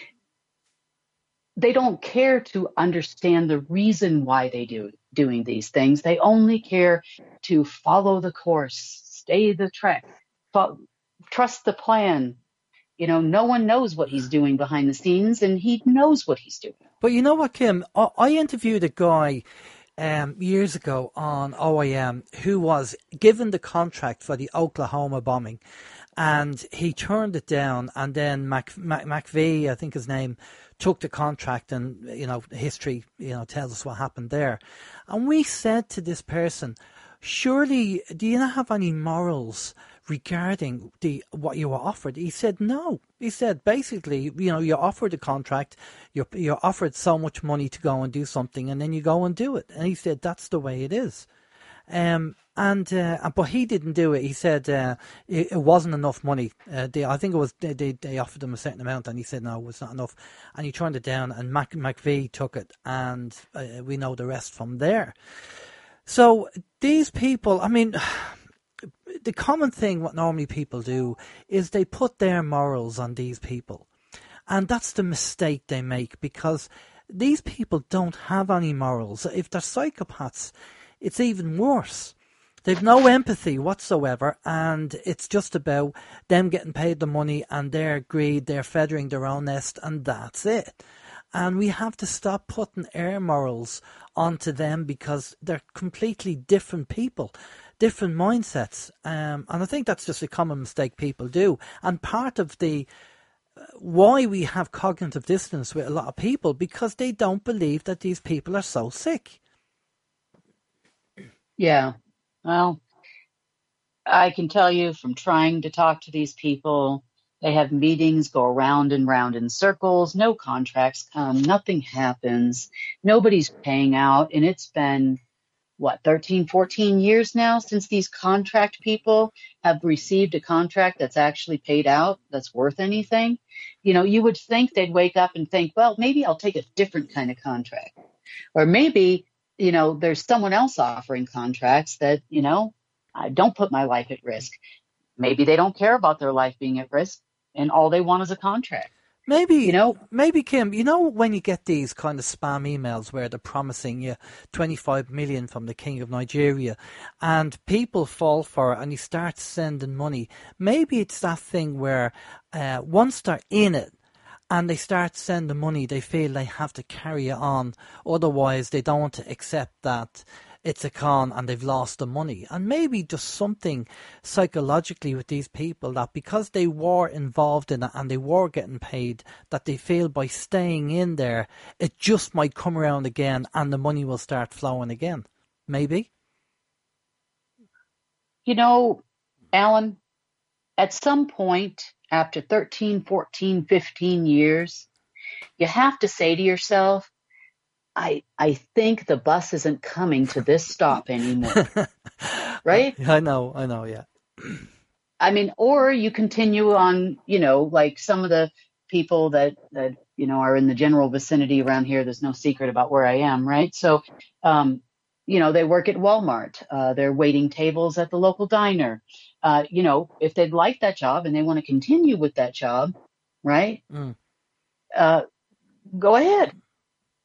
they don't care to understand the reason why they do doing these things. They only care to follow the course, stay the track, fo- trust the plan. You know, no one knows what he's doing behind the scenes, and he knows what he's doing. But you know what, Kim? I, I interviewed a guy um, years ago on O I M who was given the contract for the Oklahoma bombing, and he turned it down. And then Mac, Mac, McVeigh, I think his name, took the contract, and you know, history, you know, tells us what happened there. And we said to this person, surely, do you not have any morals regarding the what you were offered? He said no. He said basically, you know, you're offered a contract, you're you're offered so much money to go and do something, and then you go and do it. And he said that's the way it is. Um, and uh, but he didn't do it. He said uh, it, it wasn't enough money. Uh, they, I think it was they, they they offered him a certain amount, and he said no, it was not enough, and he turned it down. And Mac, McVeigh took it, and uh, we know the rest from there. So these people, I mean, the common thing what normally people do is they put their morals on these people. And that's the mistake they make, because these people don't have any morals. If they're psychopaths, it's even worse. They've no empathy whatsoever, and it's just about them getting paid the money and their greed, they're feathering their own nest, and that's it. And we have to stop putting our morals onto them, because they're completely different people, different mindsets. Um, and I think that's just a common mistake people do. And part of the uh, why we have cognitive dissonance with a lot of people, because they don't believe that these people are so sick. Yeah. Well, I can tell you from trying to talk to these people, they have meetings, go around and round in circles, no contracts come, nothing happens, nobody's paying out. And it's been, what, thirteen, fourteen years now since these contract people have received a contract that's actually paid out, that's worth anything. You know, you would think they'd wake up and think, well, maybe I'll take a different kind of contract. Or maybe, you know, there's someone else offering contracts that, you know, I don't put my life at risk. Maybe they don't care about their life being at risk, and all they want is a contract. Maybe, you know, maybe Kim, you know, when you get these kind of spam emails where they're promising you twenty-five million from the King of Nigeria, and people fall for it and you start sending money, maybe it's that thing where uh, once they're in it and they start sending money, they feel they have to carry it on. Otherwise, they don't want to accept that it's a con and they've lost the money. And maybe just something psychologically with these people, that because they were involved in it and they were getting paid, that they feel by staying in there, it just might come around again and the money will start flowing again. Maybe. You know, Alan, at some point after thirteen, fourteen, fifteen years, you have to say to yourself, I I think the bus isn't coming to this stop anymore. Right? I know, I know, yeah. I mean, or you continue on, you know, like some of the people that, that, you know, are in the general vicinity around here. There's no secret about where I am, right? So, um, you know, they work at Walmart. Uh, they're waiting tables at the local diner. Uh, you know, if they'd like that job and they want to continue with that job, right? Mm. Uh, go ahead.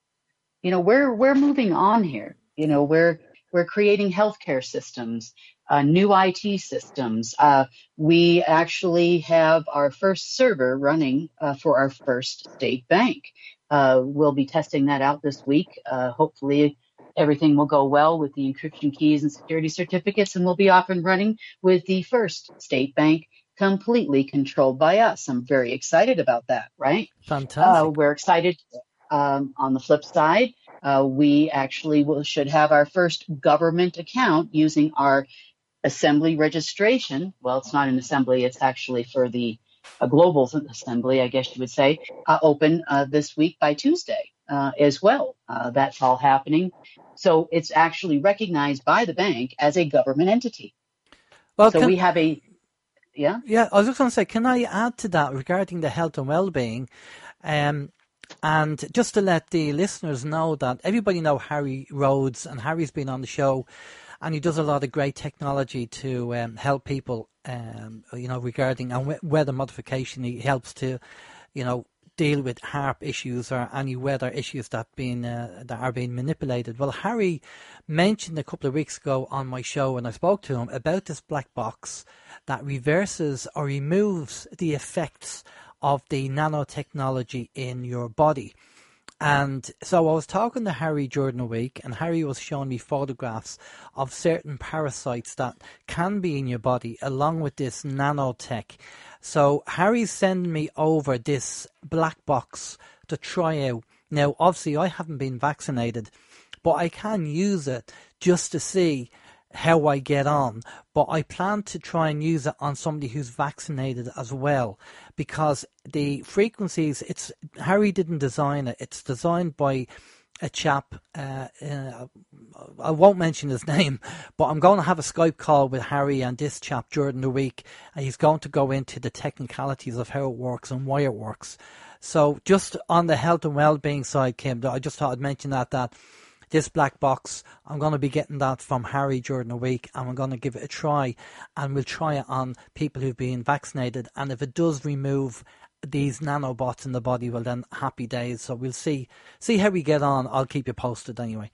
You know, we're we're moving on here. You know, we're we're creating healthcare systems. uh, new I T systems. Uh, we actually have our first server running uh, for our first state bank. Uh, we'll be testing that out this week. Uh, hopefully everything will go well with the encryption keys and security certificates, and we'll be off and running with the first state bank completely controlled by us. I'm very excited about that, right? Fantastic. Uh, we're excited um, on the flip side. Uh, we actually will, should have our first government account using our assembly registration. Well, it's not an assembly. It's actually for the a global assembly, I guess you would say, uh, open uh, this week by Tuesday uh, as well. Uh, that's all happening. So it's actually recognized by the bank as a government entity. Well, so can, we have a, yeah? Yeah, I was just going to say, can I add to that regarding the health and well-being? Um, and just to let the listeners know that everybody know Harry Rhodes, and Harry's been on the show, and he does a lot of great technology to um, help people, um, you know, regarding and weather modification. He helps to, you know, deal with HAARP issues or any weather issues that been uh, that are being manipulated. Well, Harry mentioned a couple of weeks ago on my show when I spoke to him about this black box that reverses or removes the effects of the nanotechnology in your body. And so I was talking to Harry during the week, and Harry was showing me photographs of certain parasites that can be in your body along with this nanotech. So Harry's sending me over this black box to try out. Now, obviously, I haven't been vaccinated, but I can use it just to see how I get on. But I plan to try and use it on somebody who's vaccinated as well, because the frequencies, it's Harry didn't design it. It's designed by a chap, uh, uh, I won't mention his name, but I'm going to have a Skype call with Harry and this chap during the week, and he's going to go into the technicalities of how it works and why it works. So just on the health and well-being side, Kim, I just thought I'd mention that, that this black box, I'm going to be getting that from Harry during the week, and we're going to give it a try, and we'll try it on people who've been vaccinated, and if it does remove these nanobots in the body, well then happy days. So we'll see see how we get on. I'll keep you posted anyway.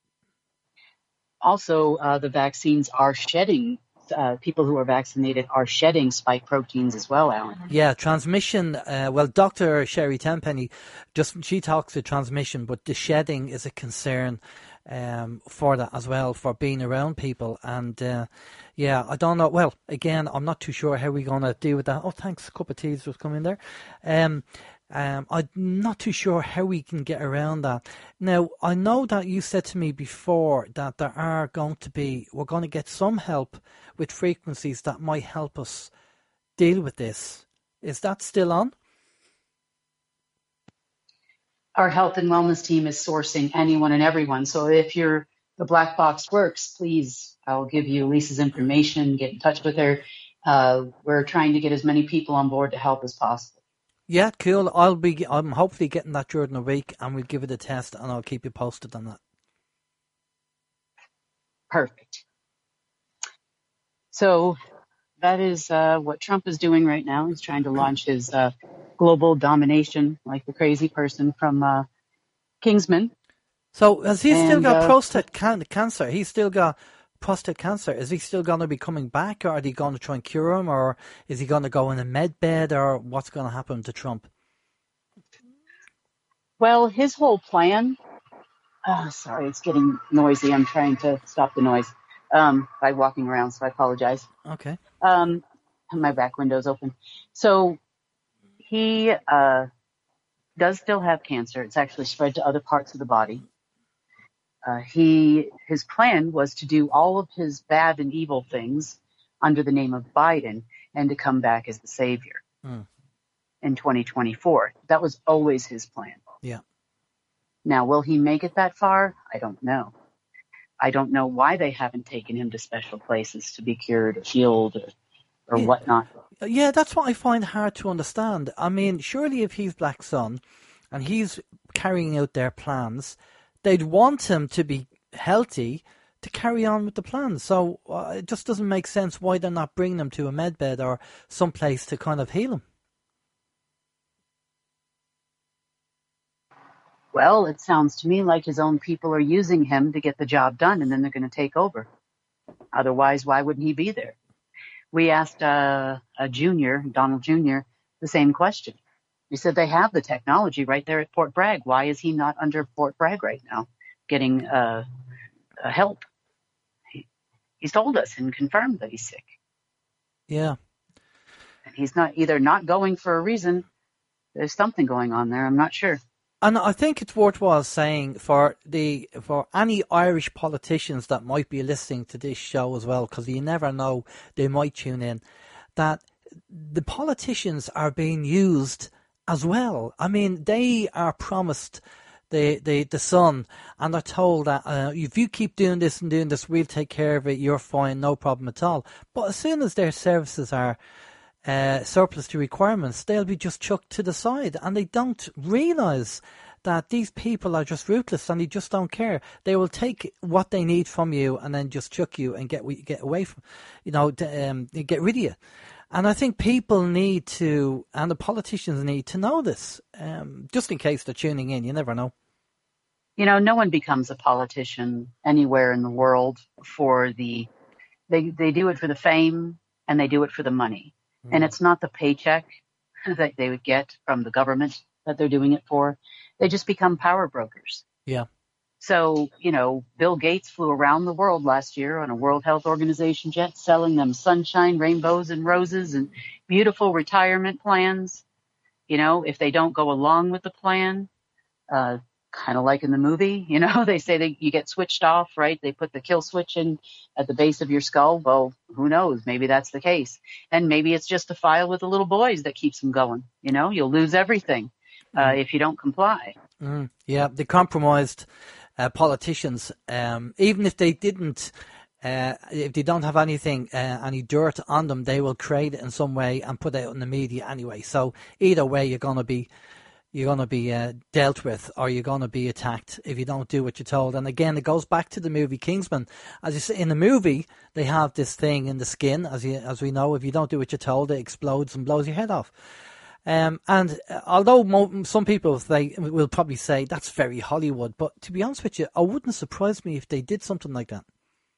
Also, uh, the vaccines are shedding, uh, people who are vaccinated are shedding spike proteins as well, Alan. Yeah, transmission, uh, well, Doctor Sherry Tenpenny, just she talks to transmission, but the shedding is a concern um, for that as well, for being around people. And uh, yeah, I don't know. Well, again, I'm not too sure how we're going to deal with that. Oh, thanks. A cup of tea just come in there. Um, um, I'm not too sure how we can get around that. Now, I know that you said to me before that there are going to be, we're going to get some help with frequencies that might help us deal with this. Is that still on? Our health and wellness team is sourcing anyone and everyone. So if you're the black box works, please, I'll give you Lisa's information, get in touch with her. Uh, we're trying to get as many people on board to help as possible. Yeah, cool. I'll be, I'm hopefully getting that during the week, and we'll give it a test, and I'll keep you posted on that. Perfect. So that is uh, what Trump is doing right now. He's trying to launch his uh, global domination like the crazy person from uh, Kingsman. So has he and, still got uh, prostate can- cancer? He's still got prostate cancer. Is he still going to be coming back, or are they going to try and cure him, or is he going to go in a med bed, or what's going to happen to Trump? Well, his whole plan, oh, sorry, it's getting noisy. I'm trying to stop the noise um, by walking around, so I apologize. Okay. Um, my back window's open. So he uh, does still have cancer. It's actually spread to other parts of the body. Uh, he his plan was to do all of his bad and evil things under the name of Biden and to come back as the savior mm. in twenty twenty-four. That was always his plan. Yeah. Now, will he make it that far? I don't know. I don't know why they haven't taken him to special places to be cured or healed or, or yeah. whatnot. Yeah, that's what I find hard to understand. I mean, surely if he's Black Sun and he's carrying out their plans, they'd want him to be healthy to carry on with the plans. So uh, it just doesn't make sense why they're not bringing him to a medbed or someplace to kind of heal him. Well, it sounds to me like his own people are using him to get the job done, and then they're going to take over. Otherwise, why wouldn't he be there? We asked uh, a junior, Donald Junior, the same question. We said they have the technology right there at Fort Bragg. Why is he not under Fort Bragg right now getting uh, uh, help? He, he's told us and confirmed that he's sick. Yeah. And he's not either not going for a reason. There's something going on there. I'm not sure. And I think it's worthwhile saying for the for any Irish politicians that might be listening to this show as well, because you never know, they might tune in, that the politicians are being used as well. I mean, they are promised the the, the sun, and they're told that uh, if you keep doing this and doing this, we'll take care of it, you're fine, no problem at all. But as soon as their services are Uh, surplus to requirements, they'll be just chucked to the side, and they don't realise that these people are just ruthless and they just don't care. They will take what they need from you and then just chuck you and get get away from, you know, um, get rid of you. And I think people need to, and the politicians need to know this, um, just in case they're tuning in. You never know. You know, no one becomes a politician anywhere in the world for the, they, they do it for the fame and they do it for the money. And it's not the paycheck that they would get from the government that they're doing it for. They just become power brokers. Yeah. So, you know, Bill Gates flew around the world last year on a World Health Organization jet, selling them sunshine, rainbows, and roses and beautiful retirement plans. You know, if they don't go along with the plan, uh, kind of like in the movie, you know, they say that you get switched off, right? They put the kill switch in at the base of your skull. Well, who knows? Maybe that's the case. And maybe it's just a file with the little boys that keeps them going. You know, you'll lose everything uh, mm. if you don't comply. Mm. Yeah, the compromised uh, politicians, um, even if they didn't, uh, if they don't have anything, uh, any dirt on them, they will create it in some way and put it out in the media anyway. So either way, you're going to be You're going to be uh, dealt with, or you're going to be attacked if you don't do what you're told. And again, it goes back to the movie Kingsman. As you say, in the movie, they have this thing in the skin, as you, as we know. If you don't do what you're told, it explodes and blows your head off. Um, and although mo- some people they will probably say that's very Hollywood, but to be honest with you, it wouldn't surprise me if they did something like that.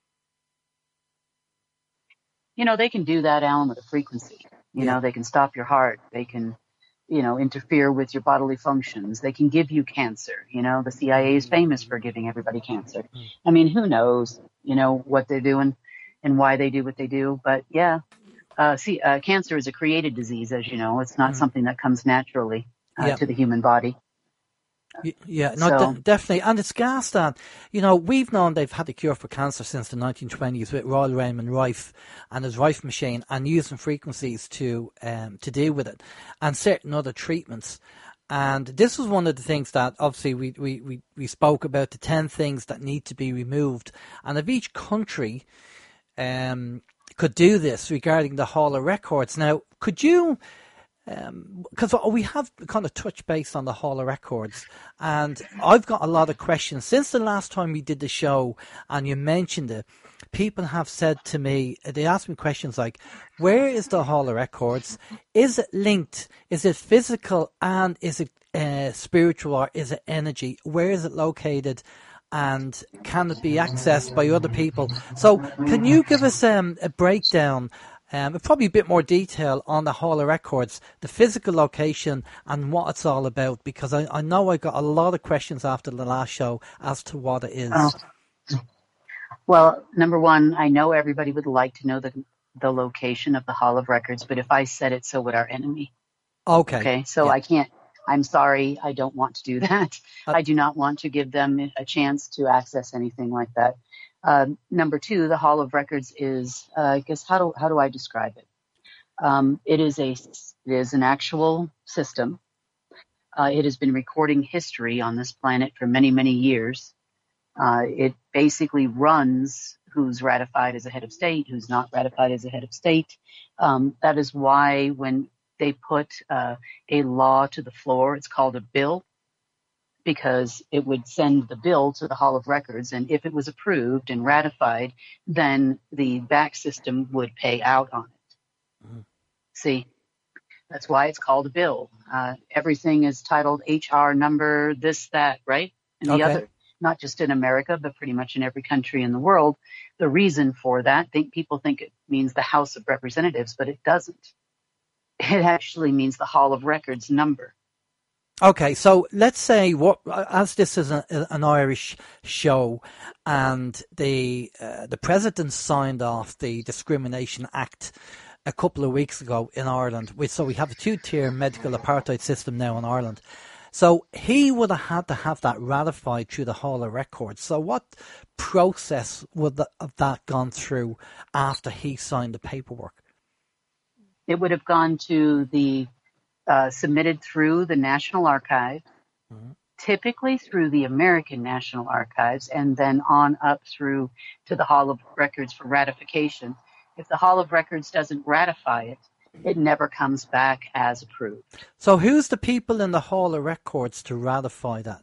You know, they can do that, Alan, with a frequency. You yeah. know, they can stop your heart. They can, you know, interfere with your bodily functions. They can give you cancer. You know, the C I A is famous for giving everybody cancer. I mean, who knows, you know, what they're doing and why they do what they do. But yeah, uh, see, uh, cancer is a created disease, as you know. It's not mm. something that comes naturally uh, yeah. to the human body. Yeah, no, so, de- definitely. And it's gas that, you know, we've known they've had a cure for cancer since the nineteen twenties with Royal Raymond Rife and his Rife machine, and using frequencies to um, to deal with it, and certain other treatments. And this was one of the things that obviously we, we, we, we spoke about, the ten things that need to be removed. And if each country um, could do this regarding the Hall of Records. Now, could you... Because um, we have kind of touched base on the Hall of Records, and I've got a lot of questions. Since the last time we did the show and you mentioned it, people have said to me, they ask me questions like, where is the Hall of Records? Is it linked? Is it physical, and is it uh, spiritual, or is it energy? Where is it located? And can it be accessed by other people? So can you give us um, a breakdown, Um, probably a bit more detail on the Hall of Records, the physical location and what it's all about, because I, I know I got a lot of questions after the last show as to what it is. Oh. Well, number one, I know everybody would like to know the the location of the Hall of Records, but if I said it, so would our enemy. Okay. Okay, so yeah. I can't, I'm sorry, I don't want to do that. Uh, I do not want to give them a chance to access anything like that. Uh, number two, the Hall of Records is, uh, I guess, how do how do I describe it? Um, it is a it is an actual system. Uh, it has been recording history on this planet for many, many years. Uh, it basically runs who's ratified as a head of state, who's not ratified as a head of state. Um, that is why when they put uh, a law to the floor, it's called a bill, because it would send the bill to the Hall of Records, and if it was approved and ratified, then the back system would pay out on it. Mm-hmm. See, that's why it's called a bill. Uh, everything is titled H R number, this, that, right? And the okay. other. not just in America, but pretty much in every country in the world. The reason for that, think people think it means the House of Representatives, but it doesn't. It actually means the Hall of Records number. Okay, so let's say what, as this is a, an Irish show, and the uh, the president signed off the Discrimination Act a couple of weeks ago in Ireland. So we have a two-tier medical apartheid system now in Ireland. So he would have had to have that ratified through the Hall of Records. So what process would that, have that gone through after he signed the paperwork? It would have gone to the uh, submitted through the National Archives, mm-hmm. typically through the American National Archives, and then on up through to the Hall of Records for ratification. If the Hall of Records doesn't ratify it, it never comes back as approved. So who's the people in the Hall of Records to ratify that?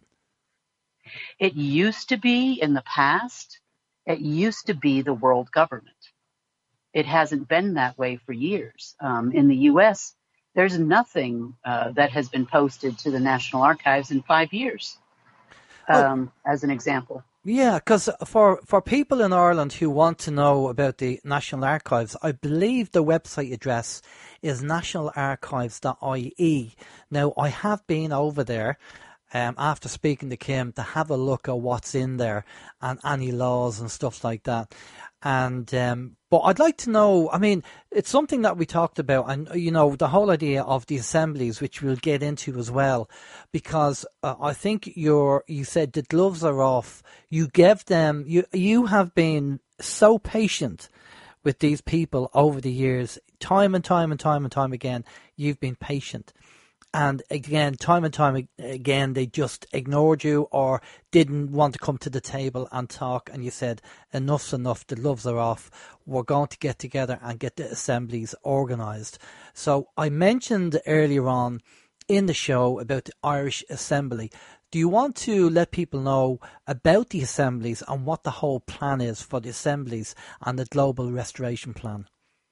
It used to be, in the past, it used to be the world government. It hasn't been that way for years. Um, in the U S, there's nothing uh, that has been posted to the National Archives in five years, um, oh. as an example. Yeah, because for, for people in Ireland who want to know about the National Archives, I believe the website address is national archives dot I E. Now, I have been over there um, after speaking to Kim to have a look at what's in there and any laws and stuff like that. And um, but I'd like to know, I mean, it's something that we talked about, and, you know, the whole idea of the assemblies, which we'll get into as well, because uh, I think you're, you said the gloves are off. You gave them, you, you have been so patient with these people over the years, time and time and time and time again, you've been patient. And again, time and time again, they just ignored you or didn't want to come to the table and talk. And you said, enough's enough, the gloves are off. We're going to get together and get the assemblies organised. So I mentioned earlier on in the show about the Irish Assembly. Do you want to let people know about the assemblies and what the whole plan is for the assemblies and the Global Restoration Plan?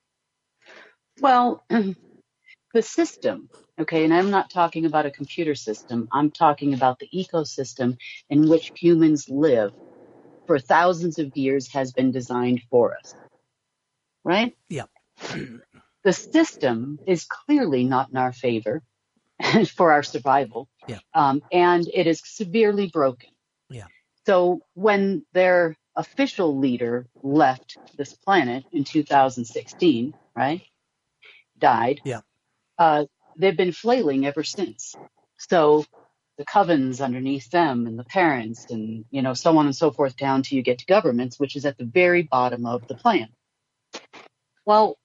Well, the system, okay, and I'm not talking about a computer system. I'm talking about the ecosystem in which humans live for thousands of years has been designed for us, right? Yeah. The system is clearly not in our favor for our survival, yeah. um, and it is severely broken. Yeah. So when their official leader left this planet in two thousand sixteen, right, died, yeah. Uh, they've been flailing ever since. So the covens underneath them and the parents and, you know, so on and so forth down till you get to governments, which is at the very bottom of the plan. Well,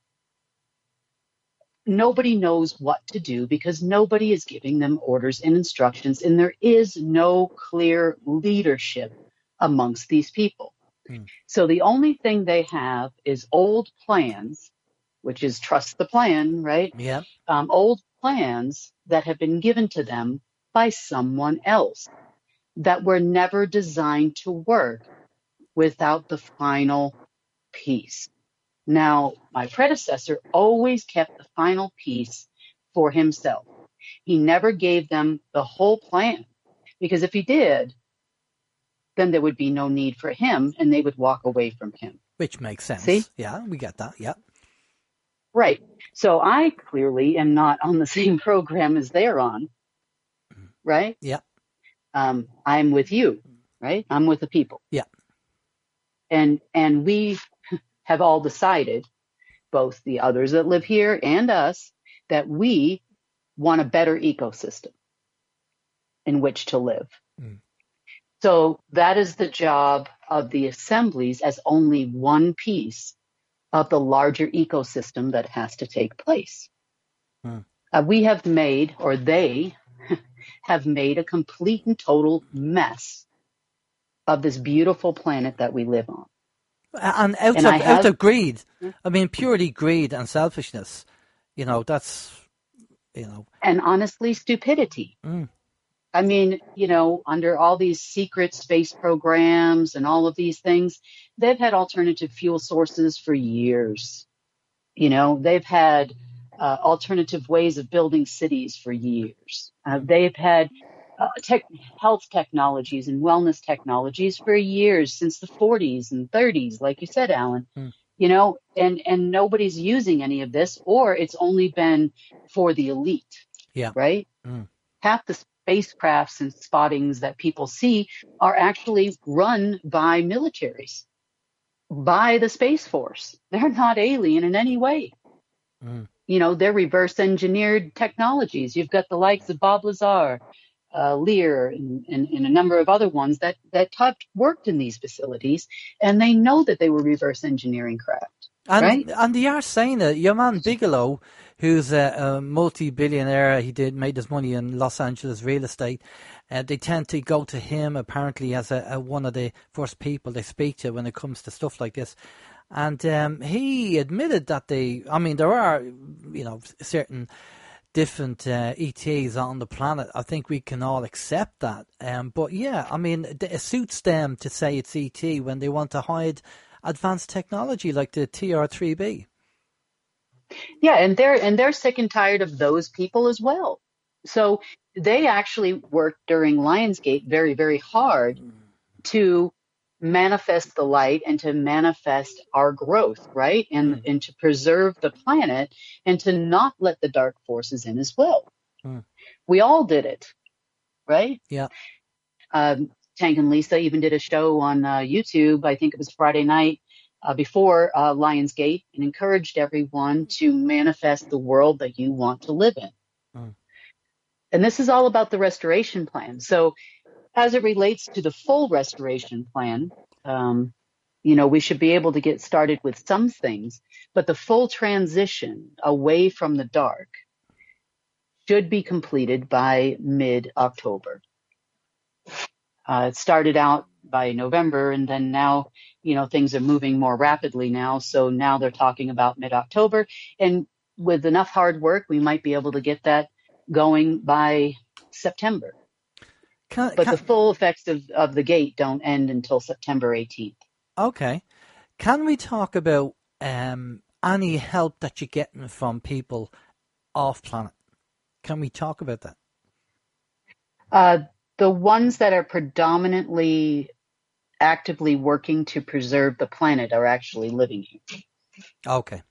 nobody knows what to do because nobody is giving them orders and instructions, and there is no clear leadership amongst these people. Hmm. So the only thing they have is old plans, which is trust the plan, right? Yeah. Um, old plans that have been given to them by someone else that were never designed to work without the final piece. Now, my predecessor always kept the final piece for himself. He never gave them the whole plan, because if he did, then there would be no need for him and they would walk away from him. Which makes sense. See? Yeah, we get that. Yeah. Right. So I clearly am not on the same program as they're on, right? Yeah. Um, I'm with you, right? I'm with the people. Yeah. And and we have all decided, both the others that live here and us, that we want a better ecosystem in which to live. Mm. So that is the job of the assemblies as only one piece of the larger ecosystem that has to take place. Hmm. Uh, we have made, or they have made, a complete and total mess of this beautiful planet that we live on. And out, and of, have, out of greed, I mean, purely greed and selfishness, you know, that's, you know. And honestly, stupidity. Mm. I mean, you know, under all these secret space programs and all of these things, they've had alternative fuel sources for years. You know, they've had uh, alternative ways of building cities for years. Uh, they've had uh, tech, health technologies and wellness technologies for years, since the forties and thirties, like you said, Alan. Mm. You know, and, and nobody's using any of this, or it's only been for the elite, Yeah. right? Mm. Half the spacecrafts and spottings that people see are actually run by militaries, by the Space Force. They're not alien in any way. Mm. You know, they're reverse engineered technologies. You've got the likes of Bob Lazar, uh, Lear, and, and, and a number of other ones that, that touched, worked in these facilities, and they know that they were reverse engineering craft, And right? and they are saying that your man Bigelow, who's a, a multi-billionaire, he did made his money in Los Angeles real estate. Uh, they tend to go to him apparently as a, a one of the first people they speak to when it comes to stuff like this. And um, he admitted that they, I mean, there are, you know, certain different uh, E Ts on the planet. I think we can all accept that. Um, but yeah, I mean, it suits them to say it's E T when they want to hide advanced technology like the T R three B. Yeah, and they're and they're sick and tired of those people as well. So they actually worked during Lionsgate very, very hard to manifest the light and to manifest our growth, right? And Mm. and to preserve the planet and to not let the dark forces in as well. Mm. We all did it, right? Yeah. Um, Tank and Lisa even did a show on uh, YouTube. I think it was Friday night uh, before uh, Lionsgate, and encouraged everyone to manifest the world that you want to live in. Mm. And this is all about the restoration plan. So as it relates to the full restoration plan, um, you know, we should be able to get started with some things, but the full transition away from the dark should be completed by mid-October. Uh, it started out by November, and then now, you know, things are moving more rapidly now. So now they're talking about mid-October, and with enough hard work, we might be able to get that going by September. Can, But can, the full effects of, of the gate don't end until September eighteenth. okay. Can we talk about um, any help that you're getting from people off planet? Can we talk about that? Uh, the ones that are predominantly actively working to preserve the planet are actually living here. Okay.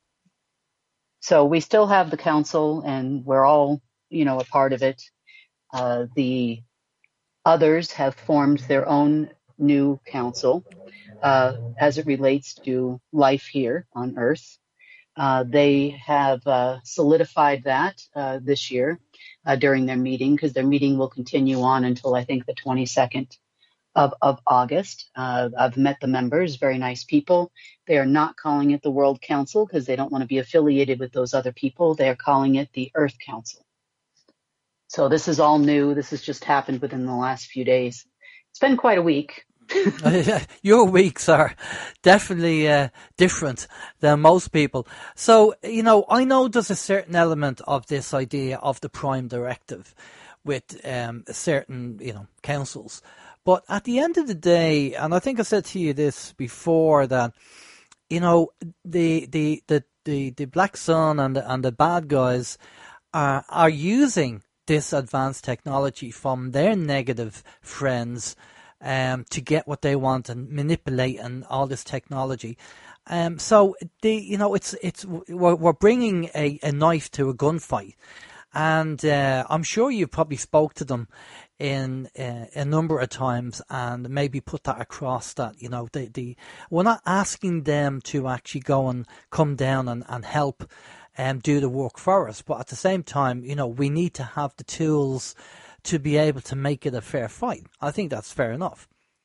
So we still have the council, and we're all, you know, a part of it. Uh, the others have formed their own new council uh, as it relates to life here on Earth. Uh, they have uh, solidified that uh, this year uh, during their meeting, because their meeting will continue on until I think the twenty-second of, of August. Uh, I've met the members, very nice people. They are not calling it the World Council because they don't want to be affiliated with those other people. They are calling it the Earth Council. So this is all new. This has just happened within the last few days. It's been quite a week. Your weeks are definitely uh, different than most people. So, you know, I know there's a certain element of this idea of the Prime Directive with um, certain, you know, councils. But at the end of the day, and I think I said to you this before, that, you know, the the the, the, the Black Sun and the, and the bad guys are, are using this advanced technology from their negative friends Um, to get what they want and manipulate and all this technology. Um, so the you know it's it's we're, we're bringing a, a knife to a gunfight, and uh, I'm sure you probably spoke to them in uh, a number of times and maybe put that across, that you know the the we're not asking them to actually go and come down and, and help and um, do the work for us, but at the same time, you know, we need to have the tools to be able to make it a fair fight. I think that's fair enough.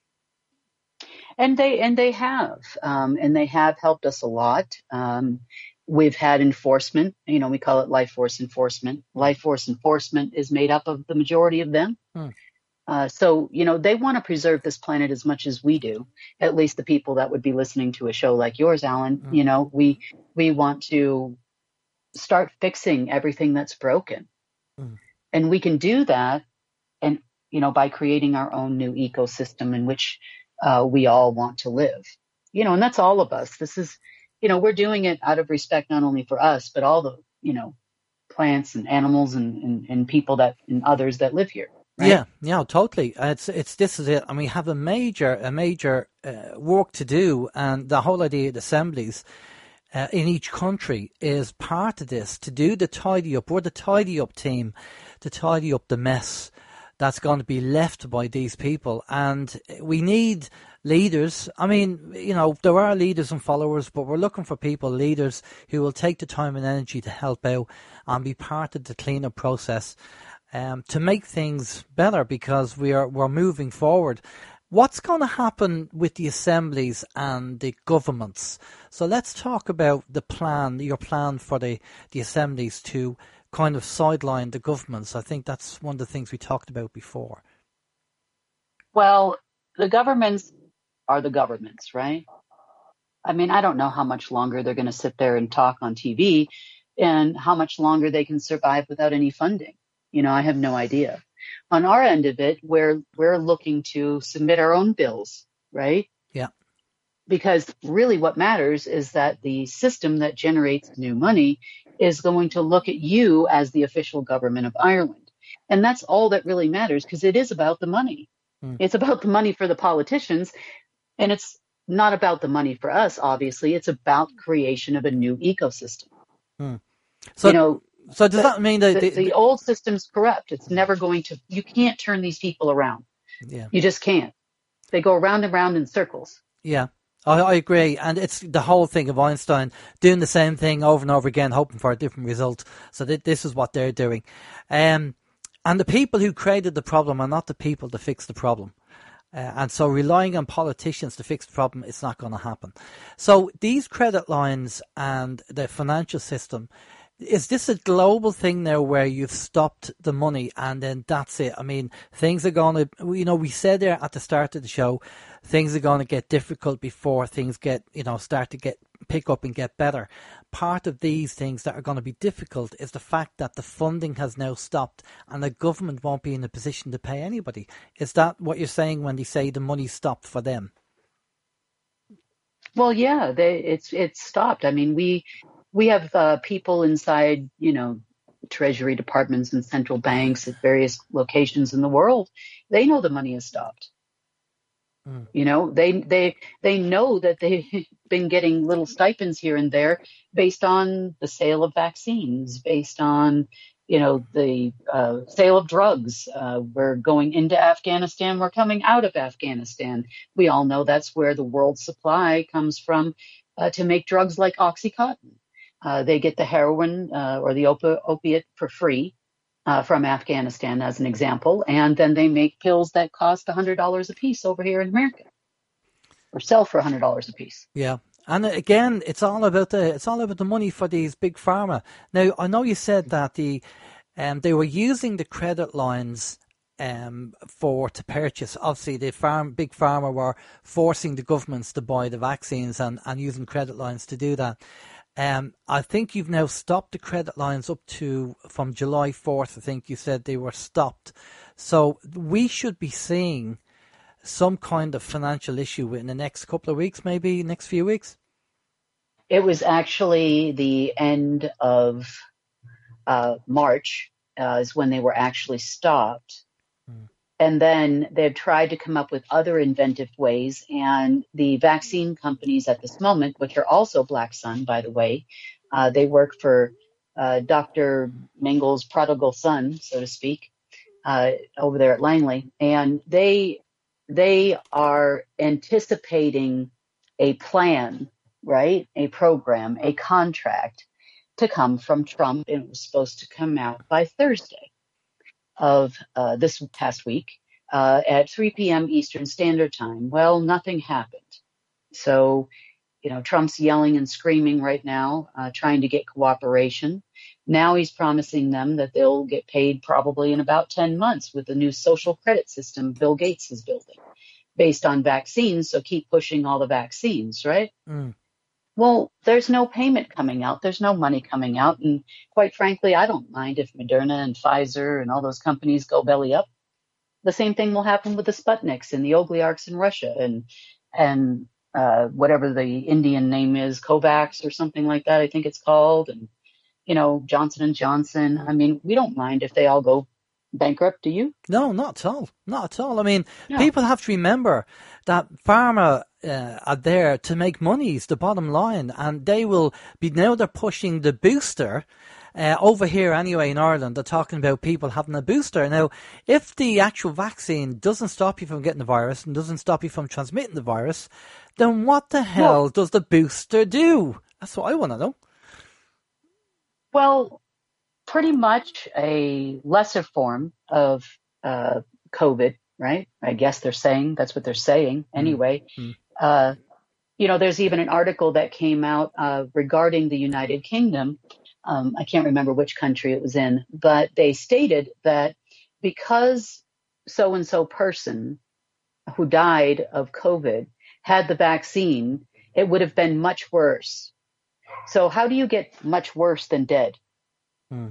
And they and they have, um, and they have helped us a lot. Um, we've had enforcement. You know, we call it life force enforcement. Life force enforcement is made up of the majority of them. Hmm. Uh, so, you know, they want to preserve this planet as much as we do. At least the people that would be listening to a show like yours, Alan. Hmm. You know, we we want to start fixing everything that's broken. Hmm. And we can do that, and you know, by creating our own new ecosystem in which uh, we all want to live. You know, and that's all of us. This is, you know, we're doing it out of respect not only for us, but all the, you know, plants and animals and, and, and people that and others that live here. right? Yeah, yeah, totally. It's it's this is it, and we have a major a major uh, work to do, and the whole idea of assemblies uh, in each country is part of this to do the tidy up. We're the tidy up team, to tidy up the mess that's going to be left by these people, and we need leaders. I mean, you know, there are leaders and followers, but we're looking for people, leaders who will take the time and energy to help out and be part of the cleanup process. Um, to make things better, because we are we're moving forward. What's going to happen with the assemblies and the governments? So let's talk about the plan, your plan for the, the assemblies to kind of sideline the governments. I think that's one of the things we talked about before. Well, the governments are the governments, right? I mean, I don't know how much longer they're going to sit there and talk on T V and how much longer they can survive without any funding. You know, I have no idea. On our end of it, we're we're looking to submit our own bills, right? Yeah. Because really what matters is that the system that generates new money is going to look at you as the official government of Ireland. And that's all that really matters, because it is about the money. Mm. It's about the money for the politicians, and it's not about the money for us, obviously. It's about creation of a new ecosystem. Mm. So, you know, So does the, that mean that the, the, the old system's corrupt? It's never going to, you can't turn these people around. Yeah. You just can't. They go around and around in circles. Yeah, I, I agree. And it's the whole thing of Einstein doing the same thing over and over again, hoping for a different result. So th- this is what they're doing. Um, and the people who created the problem are not the people to fix the problem. Uh, and so relying on politicians to fix the problem, it's not going to happen. So these credit lines and the financial system, is this a global thing now where you've stopped the money and then that's it? I mean, things are going to, you know, we said there at the start of the show, things are going to get difficult before things get, you know, start to get, pick up and get better. Part of these things that are going to be difficult is the fact that the funding has now stopped and the government won't be in a position to pay anybody. Is that what you're saying when they say the money stopped for them? Well, yeah, they, it's it's stopped. I mean, we we have uh, people inside, you know, treasury departments and central banks at various locations in the world. They know the money has stopped. Mm. You know, they they they know that they've been getting little stipends here and there based on the sale of vaccines, based on, you know, the uh, sale of drugs. Uh, we're going into Afghanistan. We're coming out of Afghanistan. We all know that's where the world supply comes from uh, to make drugs like OxyContin. Uh, they get the heroin uh, or the opi- opiate for free uh, from Afghanistan, as an example, and then they make pills that cost one hundred dollars a piece over here in America, or sell for one hundred dollars a piece. Yeah. And again, it's all about the it's all about the money for these big pharma. Now, I know you said that the um, they were using the credit lines um, for to purchase. Obviously, the farm big pharma were forcing the governments to buy the vaccines and, and using credit lines to do that. Um, I think you've now stopped the credit lines up to from July fourth. I think you said they were stopped. So we should be seeing some kind of financial issue in the next couple of weeks, maybe next few weeks? It was actually the end of uh, March uh, is when they were actually stopped. Hmm. And then they've tried to come up with other inventive ways. And the vaccine companies at this moment, which are also Black Sun, by the way, uh, they work for uh, Doctor Mengel's prodigal son, so to speak, uh, over there at Langley. And they They are anticipating a plan, right? A program, a contract to come from Trump. And it was supposed to come out by Thursday of uh, this past week uh, at three p.m. Eastern Standard Time. Well, nothing happened. So, you know, Trump's yelling and screaming right now, uh, trying to get cooperation. Now he's promising them that they'll get paid probably in about ten months with the new social credit system Bill Gates is building based on vaccines. So keep pushing all the vaccines, right? Mm. Well, there's no payment coming out. There's no money coming out. And quite frankly, I don't mind if Moderna and Pfizer and all those companies go belly up. The same thing will happen with the Sputniks and the Ogliarks in Russia and, and, uh, whatever the Indian name is, Kovacs or something like that, I think it's called. And, you know, Johnson and Johnson. I mean, we don't mind if they all go bankrupt, do you? No, not at all. Not at all. I mean, No. people have to remember that pharma uh, are there to make money, is the bottom line. And they will be, now they're pushing the booster. Uh, over here anyway in Ireland, they're talking about people having a booster. Now, if the actual vaccine doesn't stop you from getting the virus and doesn't stop you from transmitting the virus, then what the hell Well, does the booster do? That's what I want to know. well, pretty much a lesser form of uh, COVID, right? I guess they're saying, that's what they're saying anyway. Mm. Uh, you know, there's even an article that came out uh, regarding the United Kingdom. Um, I can't remember which country it was in, but they stated that because so-and-so person who died of COVID had the vaccine, it would have been much worse. So how do you get much worse than dead? Mm.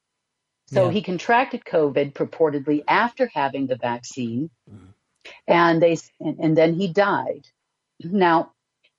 So Yeah. he contracted COVID purportedly after having the vaccine, and they and, and then he died. Now,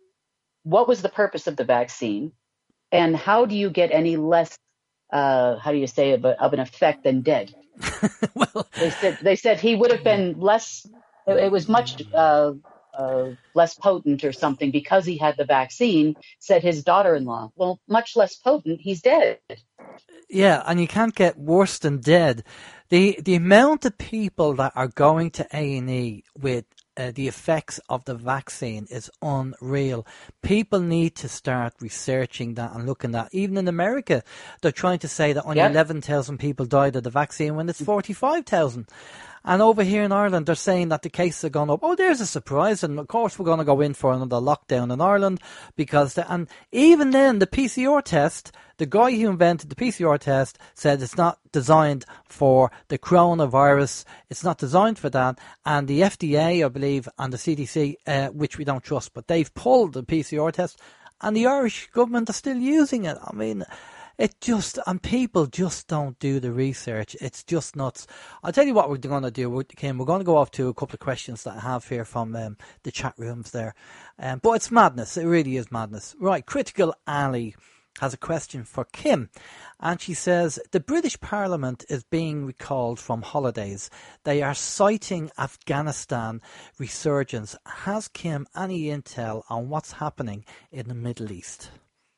what was the purpose of the vaccine, and how do you get any less, uh, how do you say, of, a, of an effect than dead? Well, They said they said he would have been less. It, it was much uh, uh, less potent or something because he had the vaccine. Said his daughter-in-law. Well, much less potent. He's dead. yeah, and you can't get worse than dead. The the amount of people that are going to A and E with uh, the effects of the vaccine is unreal. People need to start researching that and looking at. Even in America, they're trying to say that only Yep. eleven thousand people died of the vaccine when it's forty-five thousand. And over here in Ireland, they're saying that the cases are going up. Oh, there's a surprise. And of course, we're going to go in for another lockdown in Ireland because, the, and even then, the P C R test, the guy who invented the P C R test said it's not designed for the coronavirus. It's not designed for that. And the F D A, I believe, and the C D C, uh, which we don't trust, but they've pulled the P C R test and the Irish government are still using it. I mean, it just, and people just don't do the research. It's just nuts. I'll tell you what we're going to do, we're, Kim. We're going to go off to a couple of questions that I have here from um, the chat rooms there. Um, but it's madness. It really is madness. Right, Critical Alley has a question for Kim. And she says, the British Parliament is being recalled from holidays. They are citing Afghanistan resurgence. Has Kim any intel on what's happening in the Middle East?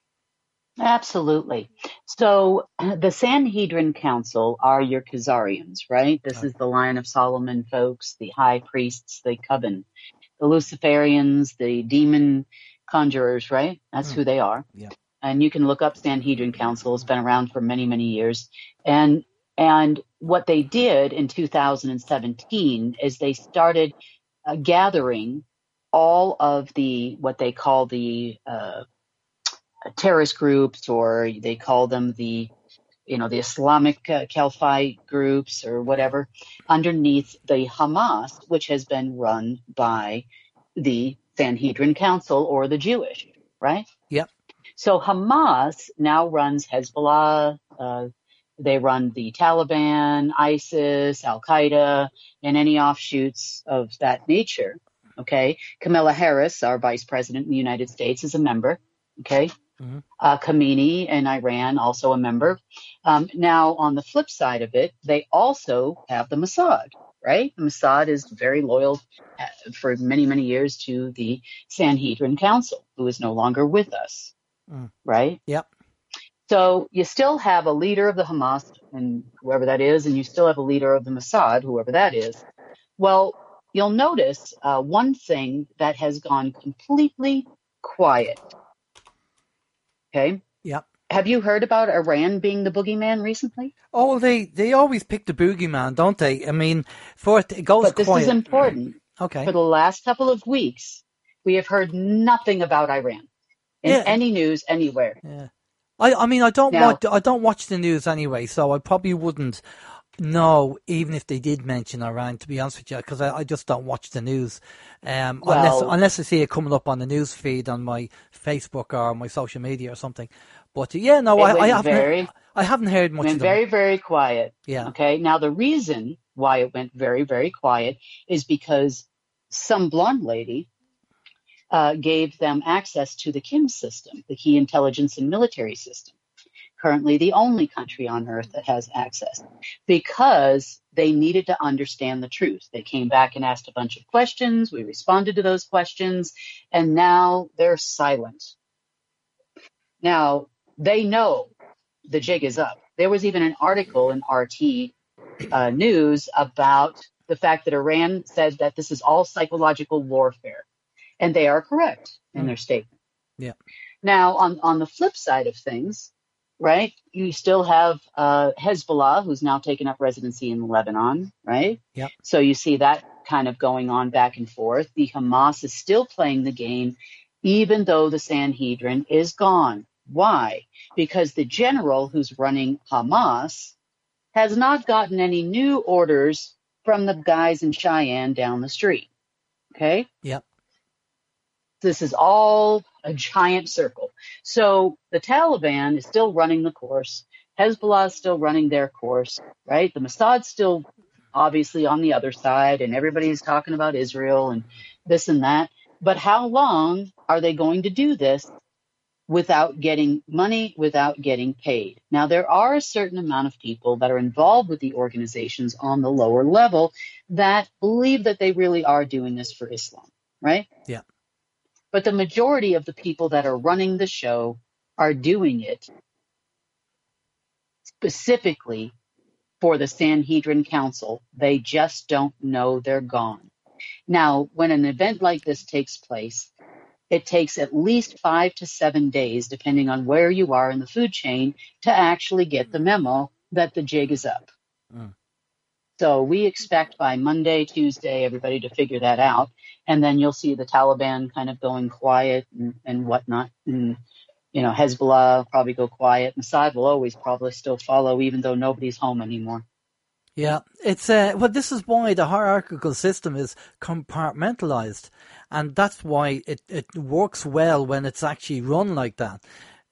Absolutely. So the Sanhedrin Council are your Khazarians, right? This is the line of Solomon folks, the high priests, the coven, the Luciferians, the demon conjurers, right? That's Mm. who they are. Yeah. And you can look up Sanhedrin Council. It's been around for many, many years. And and what they did in two thousand seventeen is they started uh, gathering all of the, what they call the uh, terrorist groups, or they call them the, you know, the Islamic uh, Caliphate groups or whatever, underneath the Hamas, which has been run by the Sanhedrin Council or the Jewish, right? Yep. So Hamas now runs Hezbollah, uh, they run the Taliban, ISIS, Al-Qaeda, and any offshoots of that nature, okay? Kamala Harris, our vice president in the United States, is a member, okay? Mm-hmm. Uh, Khamenei in Iran, also a member. Um, now, on the flip side of it, they also have the Mossad, right? The Mossad is very loyal uh, for many, many years to the Sanhedrin Council, who is no longer with us, Mm. right? Yep. So you still have a leader of the Hamas, and whoever that is, and you still have a leader of the Mossad, whoever that is. Well, you'll notice uh, one thing that has gone completely quiet. Okay. Yep. Have you heard about Iran being the boogeyman recently? Oh, they, they always pick the boogeyman, don't they? I mean, for it, it goes But this quiet. is important. Okay. For the last couple of weeks, we have heard nothing about Iran in Yeah. any news anywhere. Yeah. I, I mean, I don't Now- watch, I don't watch the news anyway, so I probably wouldn't know even if they did mention Iran, to be honest with you, because I, I just don't watch the news. Um, unless, Well- unless I see it coming up on the news feed on my Facebook or my social media or something. But yeah, no, It I, I went haven't, very- heard, I haven't heard much Went of them. very, very quiet. Yeah. Okay. Now, the reason why it went very, very quiet is because some blonde lady uh, gave them access to the Kim system, the key intelligence and military system. currently the only country on earth that has access, because they needed to understand the truth. They came back and asked a bunch of questions. We responded to those questions, and now they're silent. Now, they know the jig is up. There was even an article in R T uh, News about the fact that Iran said that this is all psychological warfare, and they are correct in Mm. their statement. Yeah. Now, on, on the flip side of things, right, you still have uh, Hezbollah, who's now taken up residency in Lebanon, right? Yep. So you see that kind of going on back and forth. The Hamas is still playing the game, even though the Sanhedrin is gone. Why? Because the general who's running Hamas has not gotten any new orders from the guys in Cheyenne down the street. Okay? Yep. This is all a giant circle. So the Taliban is still running the course. Hezbollah is still running their course, right? The Mossad's still obviously on the other side, and everybody's talking about Israel and this and that. But how long are they going to do this without getting money, without getting paid? Now, there are a certain amount of people that are involved with the organizations on the lower level that believe that they really are doing this for Islam, right? Yeah. But the majority of the people that are running the show are doing it specifically for the Sanhedrin Council. They just don't know they're gone. Now, when an event like this takes place, it takes at least five to seven days, depending on where you are in the food chain, to actually get the memo that the jig is up. Mm. So we expect by Monday, Tuesday, everybody to figure that out. And then you'll see the Taliban kind of going quiet and, and whatnot. And, you know, Hezbollah will probably go quiet. Mossad will always probably still follow, even though nobody's home anymore. Yeah, it's uh, well. This is why the hierarchical system is compartmentalized, and that's why it, it works well when it's actually run like that.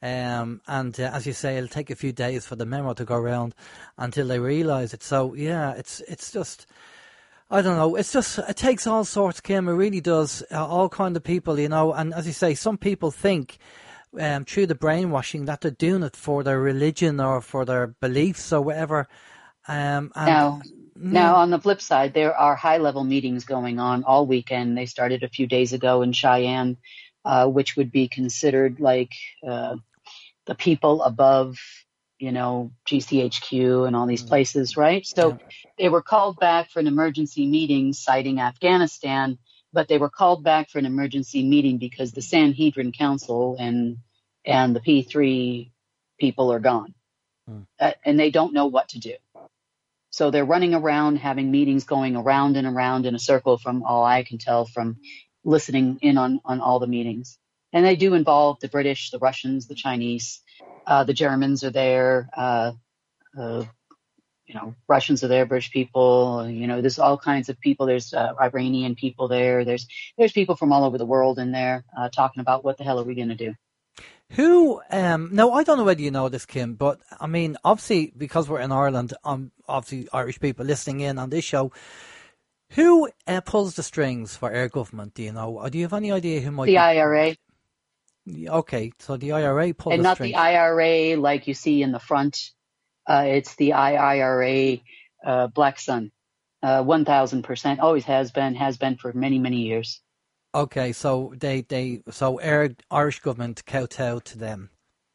Um, and uh, as you say, it'll take a few days for the memo to go around until they realise it. So yeah, it's it's just, I don't know. It's just, it takes all sorts, Kim. It really does. Uh, all kind of people, you know. And as you say, some people think um, through the brainwashing that they're doing it for their religion or for their beliefs or whatever. Um, and, Now, yeah. now, on the flip side, there are high-level meetings going on all weekend. They started a few days ago in Cheyenne, uh, which would be considered like uh, the people above, you know, G C H Q and all these places, right? So Yeah. they were called back for an emergency meeting citing Afghanistan, but they were called back for an emergency meeting because the Sanhedrin Council and and the P three people are gone, Hmm. uh, and they don't know what to do. So they're running around, having meetings going around and around in a circle from all I can tell from listening in on, on all the meetings. And they do involve the British, the Russians, the Chinese, uh, the Germans are there, uh, uh, you know, Russians are there, British people, you know, there's all kinds of people. There's uh, Iranian people there. There's there's people from all over the world in there uh, talking about what the hell are we going to do. Who, um, no, I don't know whether you know this, Kim, but I mean, obviously, because we're in Ireland, um, obviously Irish people listening in on this show, who uh, pulls the strings for our government, do you know? Or do you have any idea who might The be? I R A. Okay, so the I R A pulls And the not strings. the I R A like you see in the front. Uh, it's the I R A uh, Black Sun. Uh, one thousand percent. Always has been, has been for many, many years. Okay, so they, they, so our Irish government kowtow to them.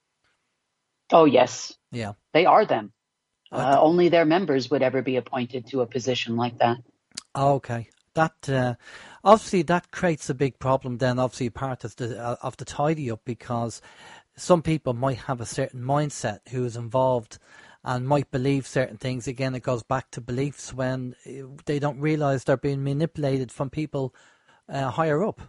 Oh, yes. Yeah. They are them. I Uh, th- only their members would ever be appointed to a position like that. Okay, that uh, obviously that creates a big problem. Then, obviously, part of the uh, of the tidy up, because some people might have a certain mindset who is involved and might believe certain things. Again, it goes back to beliefs when uh, they don't realise they're being manipulated from people uh, higher up.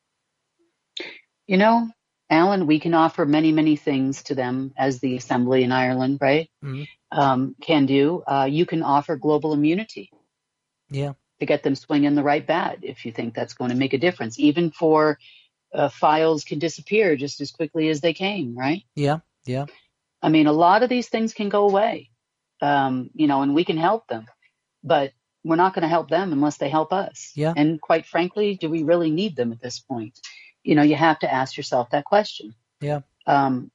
You know, Alan, we can offer many, many things to them as the Assembly in Ireland, right? Mm-hmm. Um, can do. Uh, you can offer global immunity. Yeah. To get them swinging the right bat if you think that's going to make a difference. Even for uh, files can disappear just as quickly as they came, right? Yeah. Yeah. I mean, a lot of these things can go away, um, you know, and we can help them. But we're not going to help them unless they help us. Yeah. And quite frankly, do we really need them at this point? You know, you have to ask yourself that question. Yeah. Um,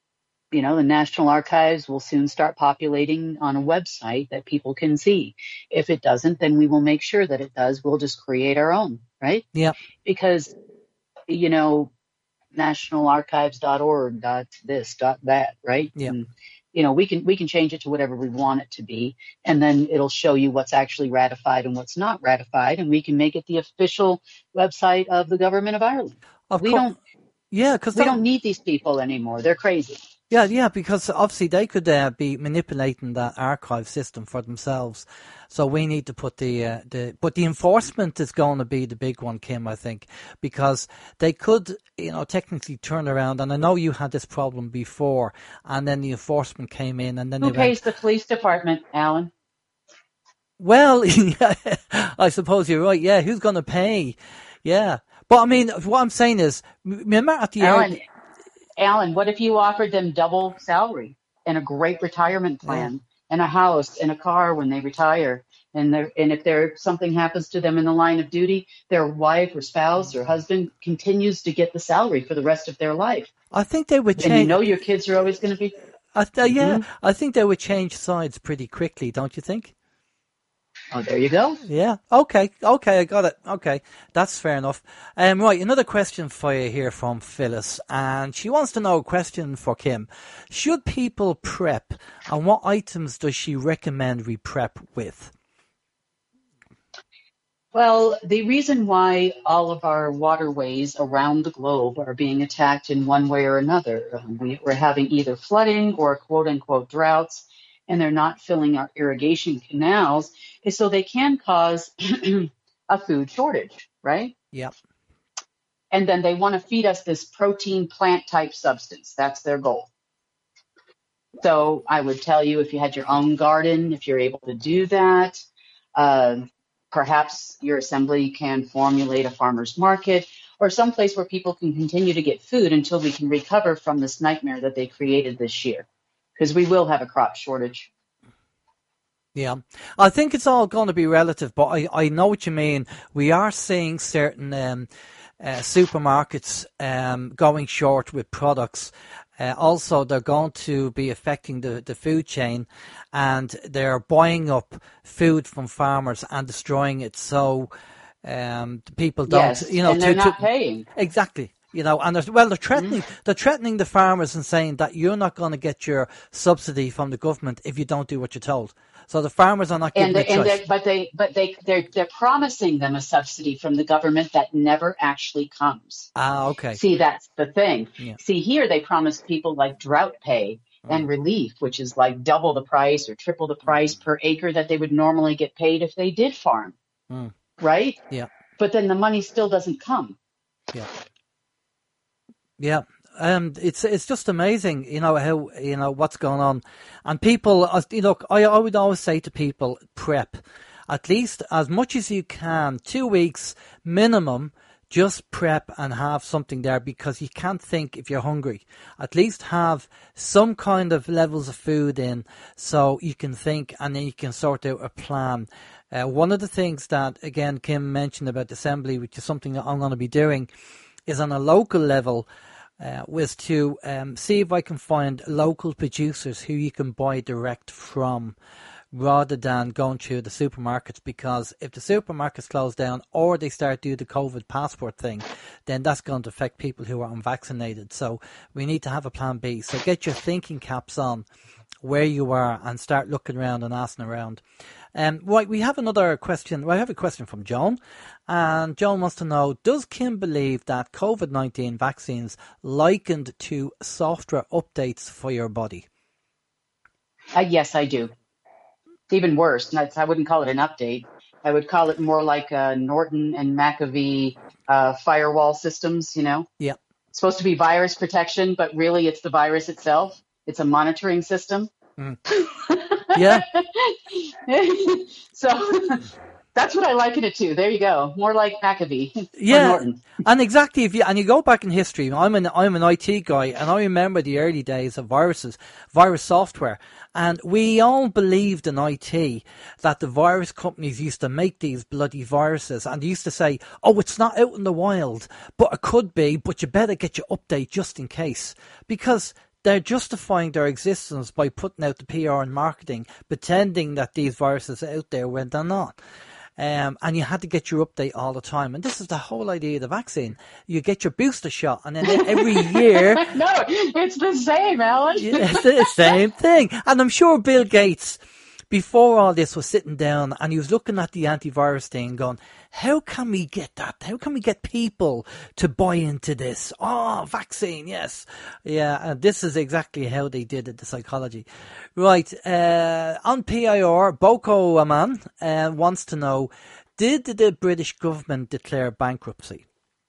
you know, the National Archives will soon start populating on a website that people can see. If it doesn't, then we will make sure that it does. We'll just create our own, right? Yeah. Because, you know, national archives dot org, dot this, dot that, right? Yeah. And, you know, we can we can change it to whatever we want it to be, and then it'll show you what's actually ratified and what's not ratified, and we can make it the official website of the government of Ireland. Of we course. don't Yeah, because we don't need these people anymore. They're crazy. Yeah, yeah, because obviously they could uh, be manipulating that archive system for themselves. So we need to put the uh, the but the enforcement is going to be the big one, Kim, I think, because they could, you know, technically turn around. And I know you had this problem before, and then the enforcement came in, and then who they pays went, the police department, Alan? well, yeah, I suppose you're right. Yeah, who's going to pay? Yeah, but I mean, what I'm saying is, remember at the Alan, end. Alan, what if you offered them double salary and a great retirement plan Yeah. and a house and a car when they retire? And they're, and if there something happens to them in the line of duty, their wife or spouse or husband continues to get the salary for the rest of their life. I think they would change. And you know your kids are always going to be. I th- yeah, Mhm. I think they would change sides pretty quickly, don't you think? Oh, there you go. Yeah. Okay. Okay. I got it. Okay. That's fair enough. Um, right. Another question for you here from Phyllis. And she wants to know a question for Kim. Should people prep, and what items does she recommend we prep with? Well, the reason why all of our waterways around the globe are being attacked in one way or another, um, we, we're having either flooding or quote unquote droughts, and they're not filling our irrigation canals, is so they can cause a food shortage, right? Yep. And then they want to feed us this protein plant type substance. That's their goal. So I would tell you, if you had your own garden, if you're able to do that, uh, perhaps your assembly can formulate a farmer's market or someplace where people can continue to get food until we can recover from this nightmare that they created this year, because we will have a crop shortage. Yeah, I think it's all going to be relative, but I, I know what you mean. We are seeing certain um, uh, supermarkets um, going short with products. Uh, also, they're going to be affecting the, the food chain, and they're buying up food from farmers and destroying it. So um, people don't, Yes, you know, and they're to, not to, paying. Exactly. You know, and there's, well, they're threatening, mm. they're threatening the farmers and saying that you're not going to get your subsidy from the government if you don't do what you're told. So the farmers are not given And, a and choice. but they, but they, they're, they're promising them a subsidy from the government that never actually comes. Ah, okay. See, that's the thing. Yeah. See, here they promise people like drought pay mm. and relief, which is like double the price or triple the price mm. per acre that they would normally get paid if they did farm. Mm. Right? Yeah. But then the money still doesn't come. Yeah. Yeah. Um, it's it's just amazing, you know, how, you know, what's going on. And people, you know, I, I would always say to people, prep. At least as much as you can, two weeks minimum, just prep and have something there, because you can't think if you're hungry. At least have some kind of levels of food in so you can think, and then you can sort out a plan. Uh, one of the things that, again, Kim mentioned about assembly, which is something that I'm going to be doing, is on a local level, uh, was to um, see if I can find local producers who you can buy direct from, rather than going through the supermarkets, because if the supermarkets close down or they start doing the COVID passport thing, then that's going to affect people who are unvaccinated. So we need to have a plan B. So get your thinking caps on where you are and start looking around and asking around. Um, right, we have another question. Well, I have a question from Joan, and Joan wants to know, does Kim believe that COVID nineteen vaccines likened to software updates for your body? Uh, yes, I do. It's even worse. I wouldn't call it an update. I would call it more like uh, Norton and McAfee uh, firewall systems, you know? Yeah. It's supposed to be virus protection, but really it's the virus itself. It's a monitoring system. Mm. Yeah. So that's what I liken it to. There you go. More like McAfee. Yeah. Or Norton. And exactly, if you and you go back in history, I'm an I'm an I T guy, and I remember the early days of viruses, virus software, and we all believed in I T that the virus companies used to make these bloody viruses, and they used to say, "Oh, it's not out in the wild, but it could be, but you better get your update just in case," because they're justifying their existence by putting out the P R and marketing, pretending that these viruses are out there when they're not. Um, and you had to get your update all the time. And this is the whole idea of the vaccine. You get your booster shot, and then every year... No, it's the same, Alan. It's the same thing. And I'm sure Bill Gates, before all this, was sitting down and he was looking at the antivirus thing going, how can we get that? How can we get people to buy into this? Oh, vaccine, yes. Yeah, and this is exactly how they did it, the psychology. Right, uh, on P I R, Boko Haram uh, wants to know, did the British government declare bankruptcy?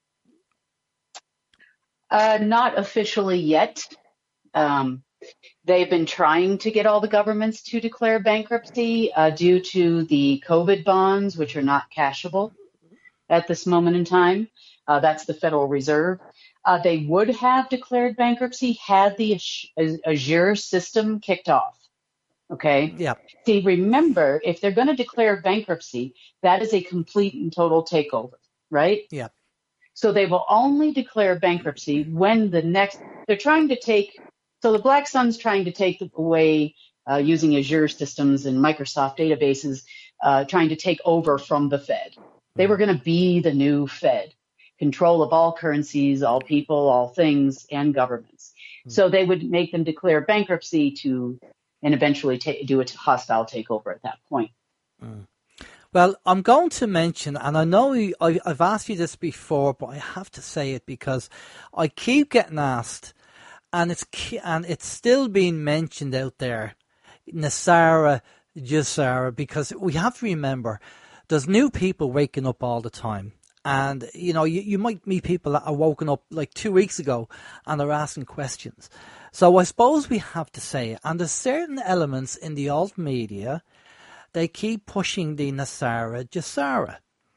Uh, not officially yet. Um, they've been trying to get all the governments to declare bankruptcy uh, due to the COVID bonds, which are not cashable at this moment in time. Uh, that's the Federal Reserve. Uh, they would have declared bankruptcy had the Azure system kicked off. Okay? Yeah. See, remember, if they're going to declare bankruptcy, that is a complete and total takeover, right? Yeah. So they will only declare bankruptcy when the next, they're trying to take, so the Black Sun's trying to take away uh, using Azure systems and Microsoft databases, uh, trying to take over from the Fed. They were going to be the new Fed, control of all currencies, all people, all things, and governments. Mm. So they would make them declare bankruptcy to, and eventually ta- do a hostile takeover at that point. Mm. Well, I'm going to mention, and I know I, I've asked you this before, but I have to say it because I keep getting asked, and it's and it's still being mentioned out there, NESARA, GESARA, because we have to remember, there's new people waking up all the time. And, you know, you, you might meet people that are woken up like two weeks ago and are asking questions. So I suppose we have to say it. And there's certain elements in the alt media, they keep pushing the NESARA, GESARA.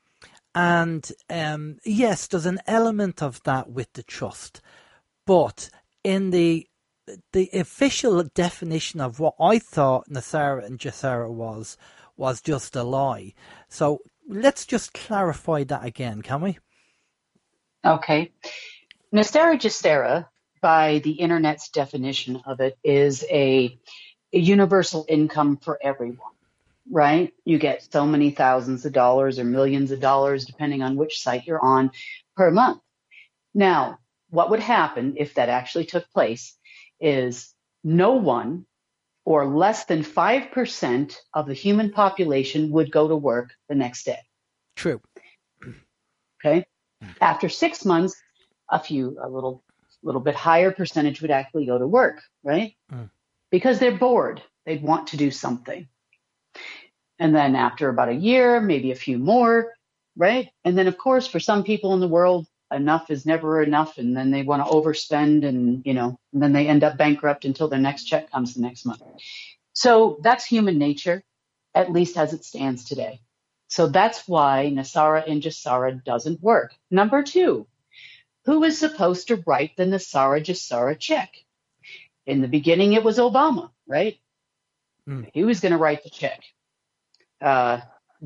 And um, yes, there's an element of that with the trust. But in the the official definition of what I thought NESARA and GESARA was, was just a lie. So let's just clarify that again, can we? Okay. NESARA GESARA, by the internet's definition of it, is a, a universal income for everyone, right? You get so many thousands of dollars or millions of dollars, depending on which site you're on, per month. Now, what would happen if that actually took place is no one or less than five percent of the human population would go to work the next day. True. Okay. After six months, a few, a little, little bit higher percentage would actually go to work, right? Mm. Because they're bored. They'd want to do something. And then after about a year, maybe a few more, right? And then, of course, for some people in the world, enough is never enough, and then they want to overspend, and you know, and then they end up bankrupt until their next check comes the next month. So that's human nature, at least as it stands today. So that's why NESARA and GESARA doesn't work. Number two, who is supposed to write the NESARA GESARA check? In the beginning, it was Obama, right? Mm. He was going to write the check. Uh,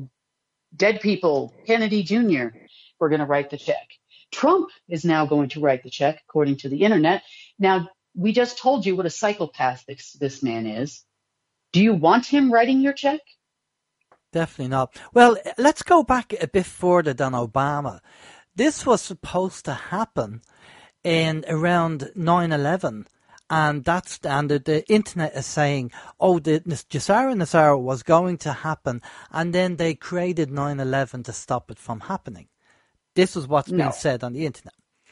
dead people, Kennedy Junior were going to write the check. Trump is now going to write the check, according to the internet. Now, we just told you what a psychopath this, this man is. Do you want him writing your check? Definitely not. Well, let's go back a bit further than Obama. This was supposed to happen in around nine eleven. And that's and the, the internet is saying, oh, the GESARA and NESARA was going to happen. And then they created nine eleven to stop it from happening. This is what's no. being said on the internet.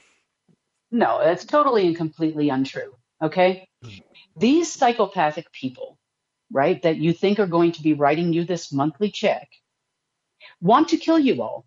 No, that's totally and completely untrue, okay? Mm. These psychopathic people, right, that you think are going to be writing you this monthly check, want to kill you all.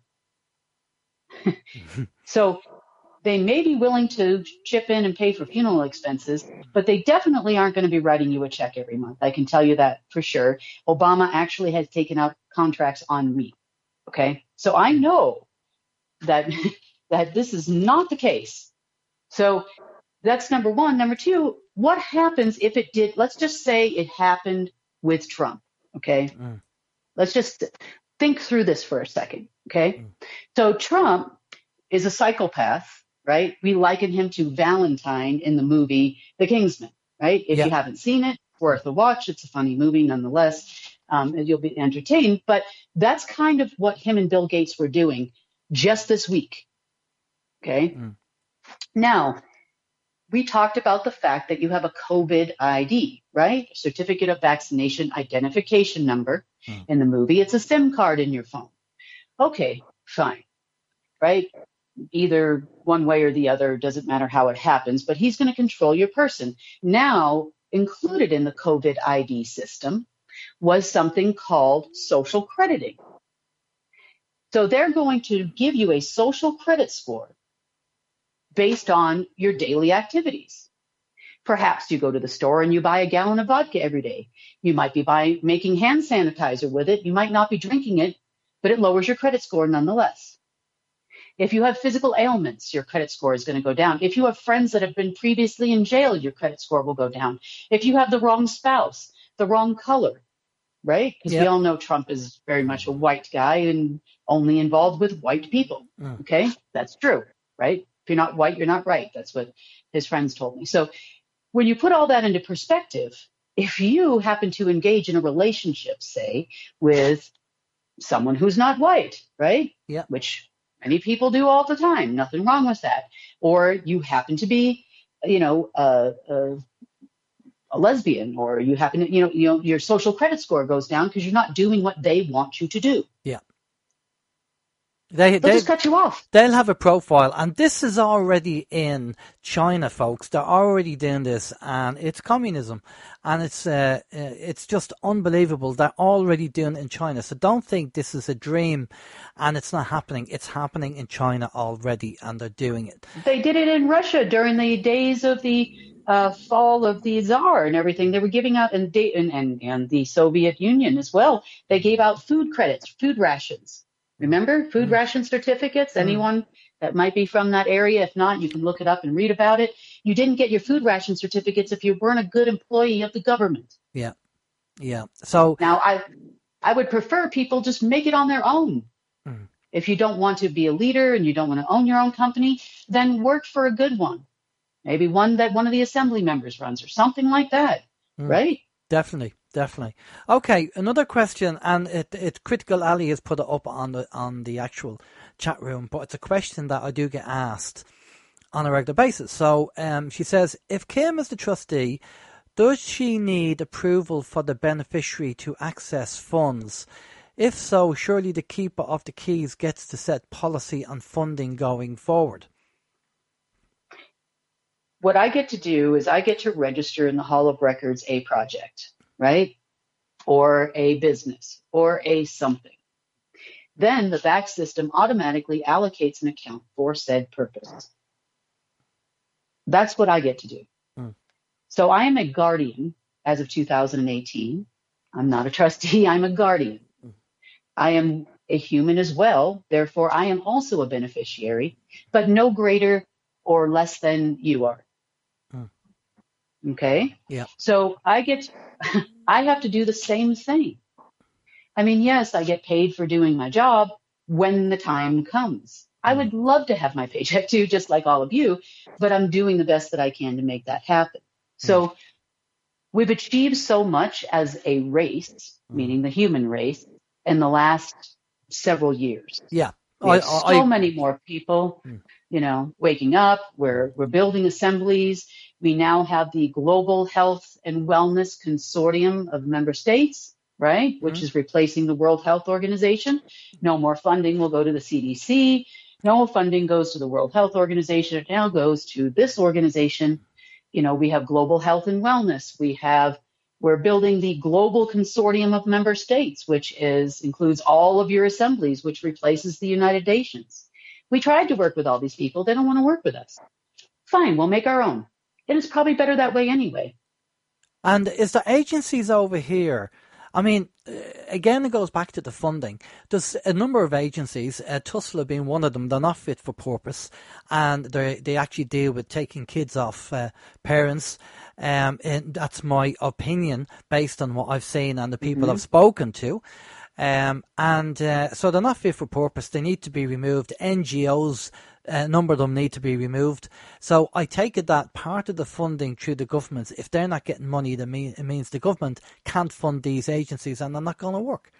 So they may be willing to chip in and pay for funeral expenses, but they definitely aren't going to be writing you a check every month. I can tell you that for sure. Obama actually has taken out contracts on me, okay? So I know that that this is not the case. So that's number one. Number two, what happens if it did, let's just say it happened with Trump, okay? Mm. Let's just think through this for a second, okay? Mm. So Trump is a psychopath, right? We liken him to Valentine in the movie The Kingsman, right? If Yeah. you haven't seen it, worth a watch. It's a funny movie nonetheless. Um, and you'll be entertained. But that's kind of what him and Bill Gates were doing just this week. Okay. Mm. Now, we talked about the fact that you have a COVID I D, right? Certificate of Vaccination Identification Number. Mm. In the movie, it's a SIM card in your phone. Okay, fine, right? Either one way or the other, doesn't matter how it happens, but he's going to control your person. Now, included in the COVID I D system was something called social crediting. So they're going to give you a social credit score based on your daily activities. Perhaps you go to the store and you buy a gallon of vodka every day. You might be buying, making hand sanitizer with it. You might not be drinking it, but it lowers your credit score nonetheless. If you have physical ailments, your credit score is going to go down. If you have friends that have been previously in jail, your credit score will go down. If you have the wrong spouse, the wrong color, right? Because Yep. we all know Trump is very much a white guy and only involved with white people. Mm. Okay? That's true, right? If you're not white, you're not right. That's what his friends told me. So when you put all that into perspective, if you happen to engage in a relationship, say, with someone who's not white, right? Yeah. Which many people do all the time. Nothing wrong with that. Or you happen to be, you know, a, a, a lesbian, or you happen to, you know, you know, your social credit score goes down because you're not doing what they want you to do. Yeah. They, They'll they, just cut you off. They'll have a profile, and this is already in China, folks. They're already doing this, and it's communism, and it's uh, uh, it's just unbelievable. They're already doing it in China. So don't think this is a dream, and it's not happening. It's happening in China already, and they're doing it. They did it in Russia during the days of the uh, fall of the Tsar and everything. They were giving out, and, and and and the Soviet Union as well. They gave out food credits, food rations. Remember, food Mm. ration certificates? Mm. Anyone that might be from that area? If not, you can look it up and read about it. You didn't get your food ration certificates if you weren't a good employee of the government. Yeah, yeah. So Now, I I would prefer people just make it on their own. Mm. If you don't want to be a leader and you don't want to own your own company, then work for a good one. Maybe one that one of the assembly members runs or something like that, Mm. right? Definitely, definitely. Okay, another question, and it, it Critical Ali has put it up on the on the actual chat room, but it's a question that I do get asked on a regular basis. So um, she says, if Kim is the trustee, does she need approval for the beneficiary to access funds? If so, surely the keeper of the keys gets to set policy on funding going forward. What I get to do is I get to register in the Hall of Records a project, right? Or a business or a something. Then the V A C system automatically allocates an account for said purpose. That's what I get to do. Mm. So I am a guardian as of two thousand eighteen. I'm not a trustee, I'm a guardian. Mm. I am a human as well, therefore I am also a beneficiary, but no greater or less than you are. Mm. Okay? Yeah. So I get, I have to do the same thing. I mean, yes, I get paid for doing my job when the time comes. I would love to have my paycheck too, just like all of you, but I'm doing the best that I can to make that happen. So we've achieved so much as a race, meaning the human race, in the last several years. Yeah. We have I- so I- many more people, Mm. you know, waking up. We're we're building assemblies. We now have the Global Health and Wellness Consortium of member states, right, which Mhm. is replacing the World Health Organization. No more funding will go to the C D C. No funding goes to the World Health Organization. It now goes to this organization. You know, we have Global Health and Wellness. We have We're building the Global Consortium of member states, which is includes all of your assemblies, which replaces the United Nations. We tried to work with all these people. They don't want to work with us. Fine, we'll make our own. And it's probably better that way anyway. And is there agencies over here? I mean, uh, again, it goes back to the funding. There's a number of agencies, uh, Tusla being one of them. They're not fit for purpose, and they they actually deal with taking kids off uh, parents. Um, and that's my opinion based on what I've seen and the people Mhm. I've spoken to. Um, and uh, so they're not fit for purpose. They need to be removed. N G Os, a number of them need to be removed. So I take it that part of the funding through the governments, if they're not getting money, that mean, it means the government can't fund these agencies and they're not going to work.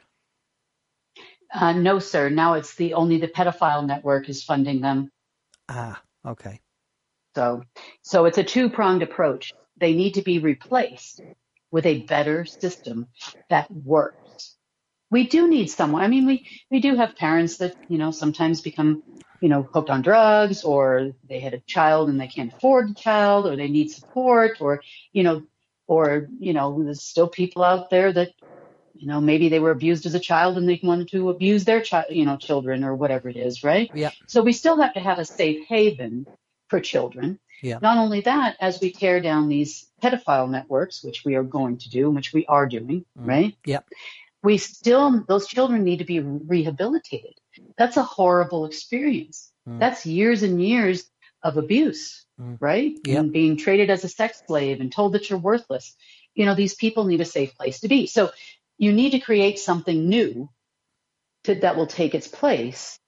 Uh, no, sir. Now it's the only the pedophile network is funding them. Ah, okay. So, so it's a two-pronged approach. They need to be replaced with a better system that works. We do need someone. I mean, we, we do have parents that, you know, sometimes become, you know, hooked on drugs, or they had a child and they can't afford the child, or they need support, or, you know, or, you know, there's still people out there that, you know, maybe they were abused as a child and they wanted to abuse their child, you know, children or whatever it is, right? Yeah. So we still have to have a safe haven for children. Yeah. Not only that, as we tear down these pedophile networks, which we are going to do, which we are doing, Mm. right? Yeah. We still, those children need to be rehabilitated. That's a horrible experience. Mm. That's years and years of abuse, Mm. right? Yep. And being traded as a sex slave and told that you're worthless. You know, these people need a safe place to be. So you need to create something new to, that will take its place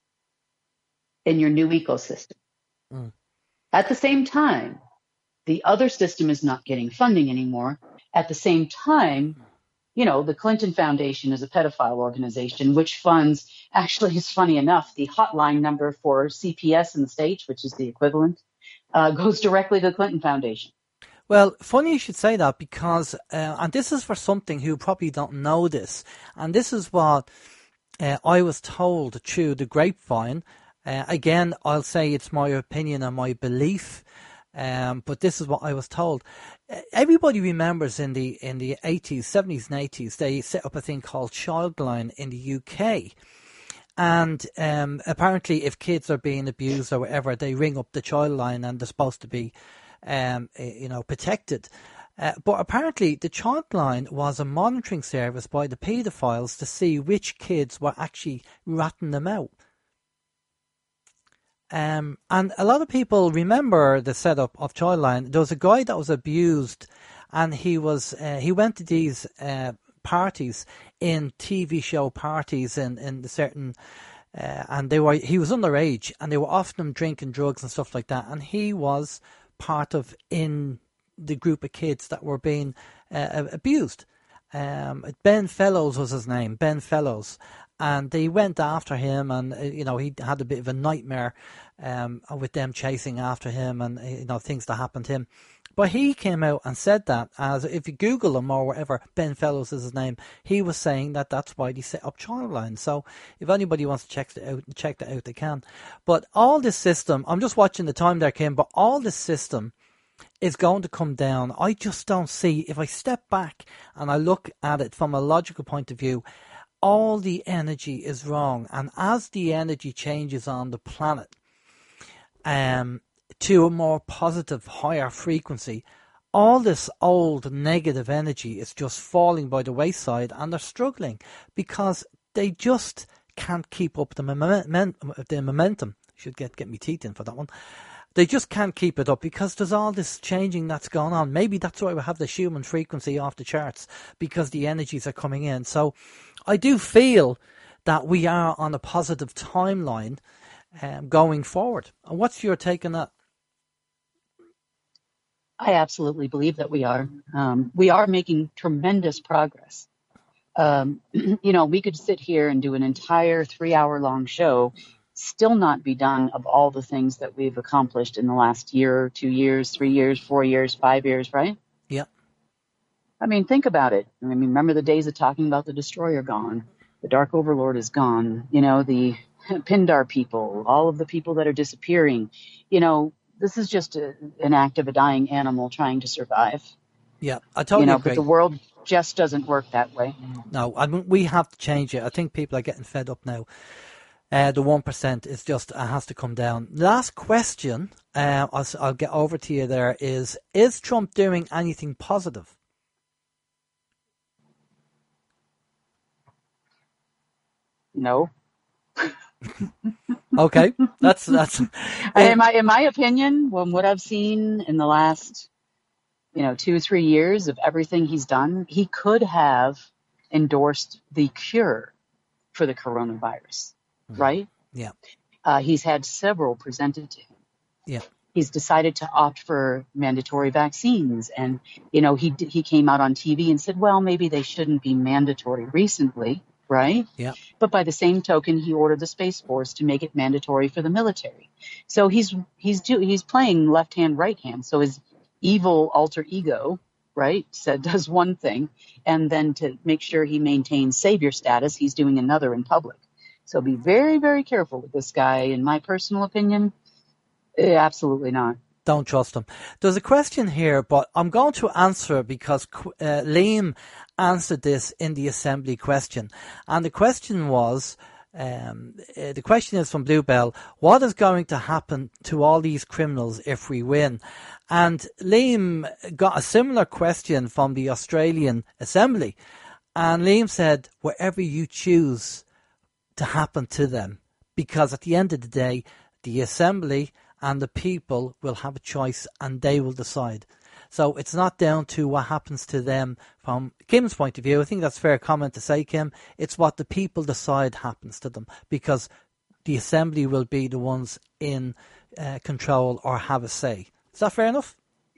in your new ecosystem. Mm. At the same time, the other system is not getting funding anymore. At the same time, you know, the Clinton Foundation is a pedophile organization which funds, actually, it's funny enough, the hotline number for C P S in the States, which is the equivalent, uh, goes directly to the Clinton Foundation. Well, funny you should say that, because, uh, and this is for something who probably don't know this, and this is what uh, I was told through the grapevine. Uh, again, I'll say it's my opinion and my belief, um, but this is what I was told. Uh, everybody remembers in the in the eighties, seventies and eighties, they set up a thing called Childline in the U K. And um, apparently if kids are being abused or whatever, they ring up the Childline and they're supposed to be Um, you know, protected. Uh, but apparently the Childline was a monitoring service by the paedophiles to see which kids were actually ratting them out. Um, and a lot of people remember the setup of Childline. There was a guy that was abused, and he was uh, he went to these uh, parties, in T V show parties in, in certain uh, and they were he was underage, and they were often drinking drugs and stuff like that, and he was part of in the group of kids that were being uh, abused. Um, Ben Fellows was his name, Ben Fellows, and they went after him, and uh, you know he had a bit of a nightmare um, with them chasing after him, and you know things that happened to him. But he came out and said that, as if you Google him or whatever, Ben Fellows is his name, he was saying that that's why they set up Childline. So if anybody wants to check it out, check that out, they can. But all this system, I'm just watching the time there, Kim, but all this system is going to come down. I just don't see, if I step back and I look at it from a logical point of view, all the energy is wrong. And as the energy changes on the planet, um, to a more positive, higher frequency, all this old negative energy is just falling by the wayside, and they're struggling because they just can't keep up the, moment, the momentum. Should get, get me teeth in for that one. They just can't keep it up because there's all this changing that's going on. Maybe that's why we have the human frequency off the charts, because the energies are coming in. So I do feel that we are on a positive timeline um, going forward. And what's your take on that? I absolutely believe that we are. Um, we are making tremendous progress. Um, you know, we could sit here and do an entire three-hour-long show, still not be done of all the things that we've accomplished in the last year, two years, three years, four years, five years, right? Yeah. I mean, think about it. I mean, remember the days of talking about the Destroyer gone, the Dark Overlord is gone, you know, the Pindar people, all of the people that are disappearing. You know, this is just a, an act of a dying animal trying to survive. Yeah, I totally you know, agree. But the world just doesn't work that way. No, I mean, we have to change it. I think people are getting fed up now. Uh, the one percent is just, it has to come down. Last question, uh, I'll, I'll get over to you there, is, is Trump doing anything positive? No. Okay, that's that's. in my in my opinion, from what I've seen in the last, you know, two or three years of everything he's done, he could have endorsed the cure for the coronavirus, mm-hmm. right? Yeah. Uh, he's had several presented to him. Yeah. He's decided to opt for mandatory vaccines. And, you know, he he came out on T V and said, well, maybe they shouldn't be mandatory recently, right? Yeah. But by the same token, he ordered the Space Force to make it mandatory for the military. So he's he's do, he's playing left hand, right hand. So his evil alter ego, right, said does one thing, and then to make sure he maintains savior status, he's doing another in public. So be very, very careful with this guy. In my personal opinion, absolutely not. Don't trust him. There's a question here, but I'm going to answer because uh, Liam answered this in the assembly question. And the question was, um, uh, the question is from Bluebell, what is going to happen to all these criminals if we win? And Liam got a similar question from the Australian Assembly. And Liam said, whatever you choose to happen to them, because at the end of the day, the Assembly and the people will have a choice and they will decide. So it's not down to what happens to them from Kim's point of view. I think that's a fair comment to say, Kim. It's what the people decide happens to them, because the Assembly will be the ones in uh, control or have a say. Is that fair enough?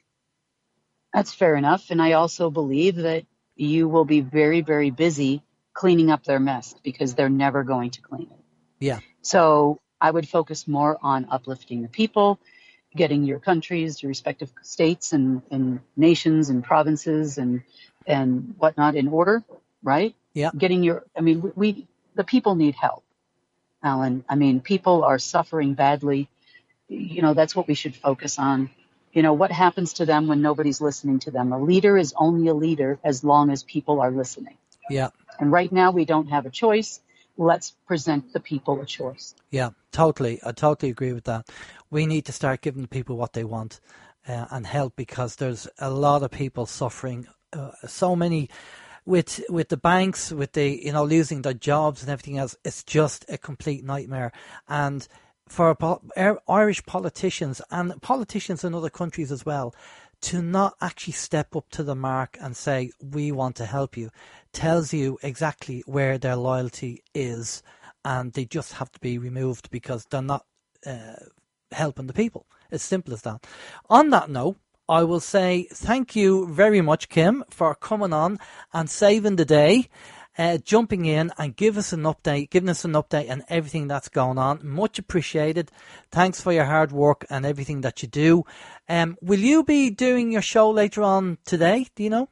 That's fair enough. And I also believe that you will be very, very busy cleaning up their mess because they're never going to clean it. Yeah. So I would focus more on uplifting the people, getting your countries, your respective states and, and nations and provinces and and whatnot in order, right? Yeah. Getting your, I mean, we, we the people need help, Alan. I mean, people are suffering badly. You know, that's what we should focus on. You know, what happens to them when nobody's listening to them? A leader is only a leader as long as people are listening. Yeah. And right now we don't have a choice. Let's present the people a choice. Yeah, totally. I totally agree with that. We need to start giving the people what they want uh, and help, because there's a lot of people suffering. Uh, so many with with the banks, with the, you know, losing their jobs and everything else. It's just a complete nightmare. And for Irish politicians and politicians in other countries as well, to not actually step up to the mark and say, we want to help you, tells you exactly where their loyalty is, and they just have to be removed because they're not uh, helping the people. As simple as that. On that note, I will say thank you very much, Kim, for coming on and saving the day, uh, jumping in and give us an update, giving us an update on everything that's going on. Much appreciated. Thanks for your hard work and everything that you do. Um, will you be doing your show later on today? Do you know?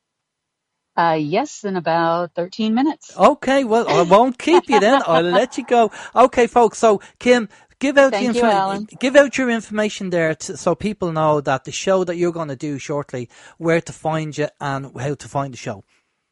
Uh, yes, in about thirteen minutes. Okay, well, I won't keep you then. I'll let you go. Okay, folks. So, Kim, give out Thank the you, info- Alan. give out your information there to, so people know that the show that you're going to do shortly, where to find you and how to find the show.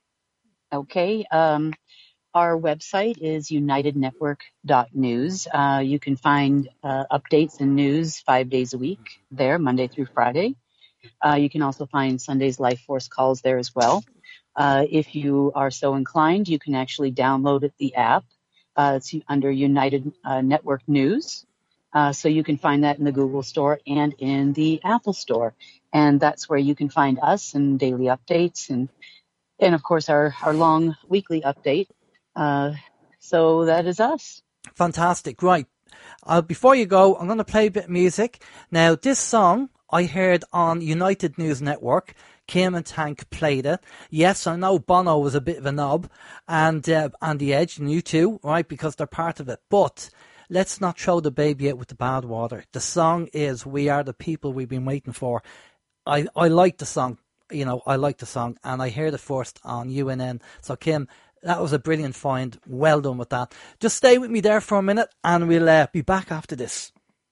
Okay. Um, our website is united network dot news. Uh, you can find uh, updates and news five days a week there, Monday through Friday. Uh, you can also find Sunday's Life Force calls there as well. Uh, if you are so inclined, you can actually download it, the app. Uh, it's under United uh, Network News. Uh, so you can find that in the Google Store and in the Apple Store. And that's where you can find us and daily updates and, and of course, our, our long weekly update. Uh, so that is us. Fantastic. Right. Uh, before you go, I'm going to play a bit of music. Now, this song I heard on United News Network. Kim and Tank played it. Yes, I know Bono was a bit of a knob, and uh, and The Edge, and you too, right, because they're part of it. But let's not throw the baby out with the bathwater. The song is "We Are the People We've Been Waiting For." I, I like the song, you know, I like the song, and I heard it first on U N N. So, Kim, that was a brilliant find. Well done with that. Just stay with me there for a minute, and we'll uh, be back after this.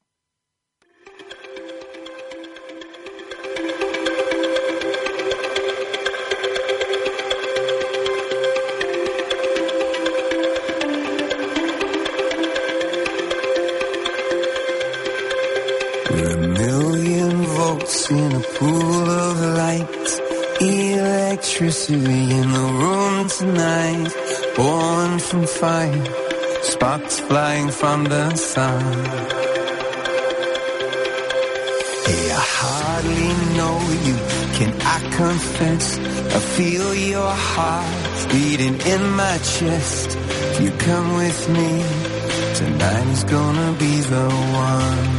In a pool of light, electricity in the room tonight, born from fire, sparks flying from the sun. Hey, I hardly know you, Can I confess, I feel your heart beating in my chest. If you come with me, tonight is gonna be the one.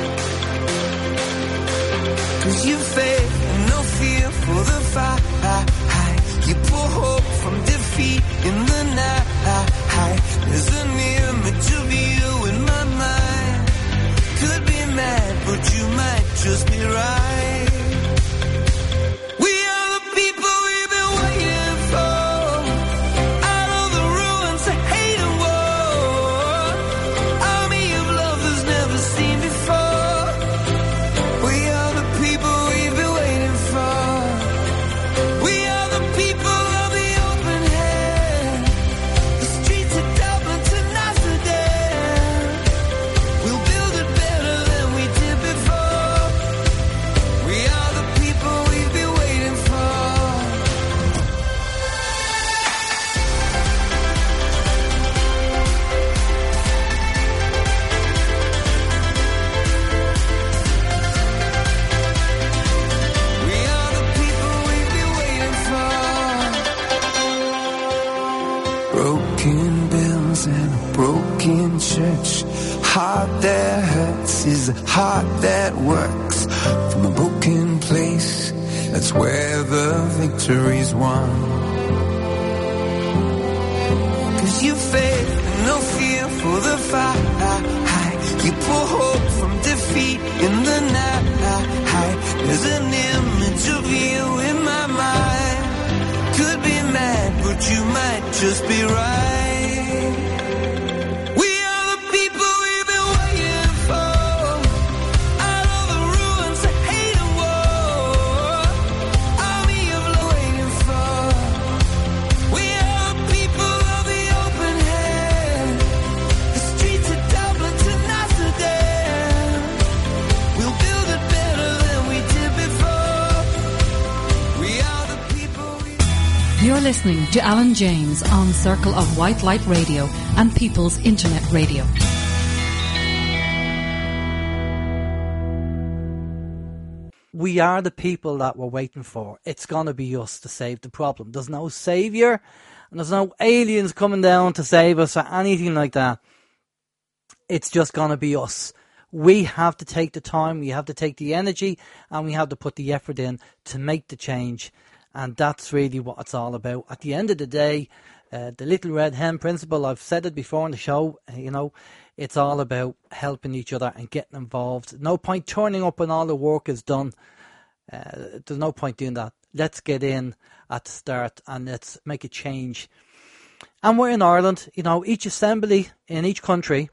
Cause you faith and no fear for the fight. You pull hope from defeat in the night. There's an image of you in my mind. Could be mad, but you might just be right. We are the people we've been waiting for. Out of the ruins of hate and war. Army of love that's never seen before. We are the people we've been waiting for. We are the people of the open hand. The streets of Dublin to Amsterdam. We'll build it better than we did before. We are the people we've been waiting for. We are the people we've been waiting for. Broken bells and a broken church. Heart that hurts is a heart that works. From a broken place, that's where the victory's won. Cause you faith and no fear for the fight. You pull hope from defeat in the night. There's an image of you in my mind. Could be mad, but you might just be right. We are the people we've been waiting for. Out of the ruins of hate and war. Army of love waiting for. We are the people of the open hand. The streets of Dublin to Amsterdam. We'll build it better than we did before. We are the people we... You're listening to Alan James on Circle of White Light Radio and People's Internet Radio. We are the people that we're waiting for. It's going to be us to save the problem. There's no saviour, and there's no aliens coming down to save us or anything like that. It's just going to be us. We have to take the time, we have to take the energy, and we have to put the effort in to make the change. And that's really what it's all about. At the end of the day, uh, the Little Red Hen principle, I've said it before on the show, you know, it's all about helping each other and getting involved. No point turning up when all the work is done. Uh, there's no point doing that. Let's get in at the start and let's make a change. And we're in Ireland, you know, each assembly in each country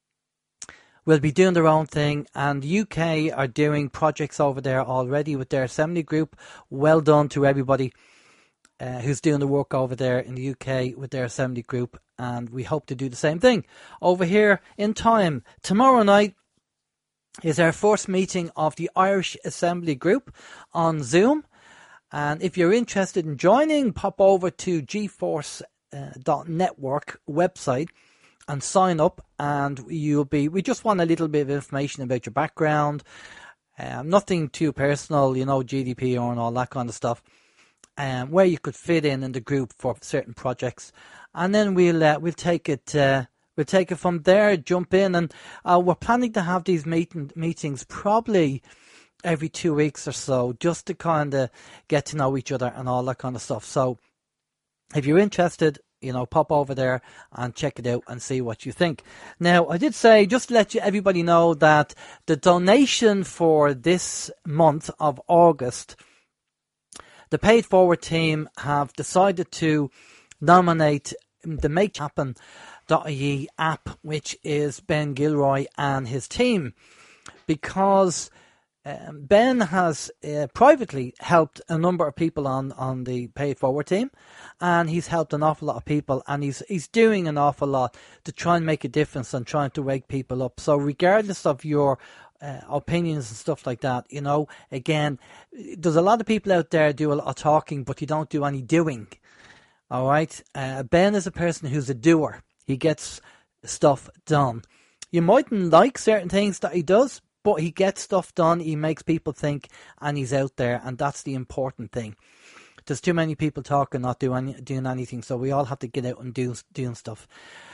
will be doing their own thing, and the U K are doing projects over there already with their assembly group. Well done to everybody uh, who's doing the work over there in the U K with their assembly group, and we hope to do the same thing over here in time. Tomorrow night is our first meeting of the Irish Assembly Group on Zoom, and if you're interested in joining, pop over to g force dot network website and sign up, and you'll be, we just want a little bit of information about your background, um, nothing too personal, you know, G D P R and all that kind of stuff, um, where you could fit in in the group for certain projects, and then we'll uh, we'll take it uh, we'll take it from there, jump in, and uh, we're planning to have these meeting, meetings probably every two weeks or so, just to kind of get to know each other and all that kind of stuff. So if you're interested, you know, pop over there and check it out and see what you think. Now, I did say, just to let you, everybody know that the donation for this month of August, the Paid Forward team have decided to nominate the Make Happen dot I E app, which is Ben Gilroy and his team, because Um, Ben has uh, privately helped a number of people on, on the Paid Forward team, and he's helped an awful lot of people, and he's he's doing an awful lot to try and make a difference and trying to wake people up. So regardless of your uh, opinions and stuff like that, you know, again, there's a lot of people out there do a lot of talking, but you don't do any doing. All right, uh, Ben is a person who's a doer. He gets stuff done. You mightn't like certain things that he does, but he gets stuff done, he makes people think, and he's out there, and that's the important thing. There's too many people talking, not doing doing anything, so we all have to get out and do doing stuff.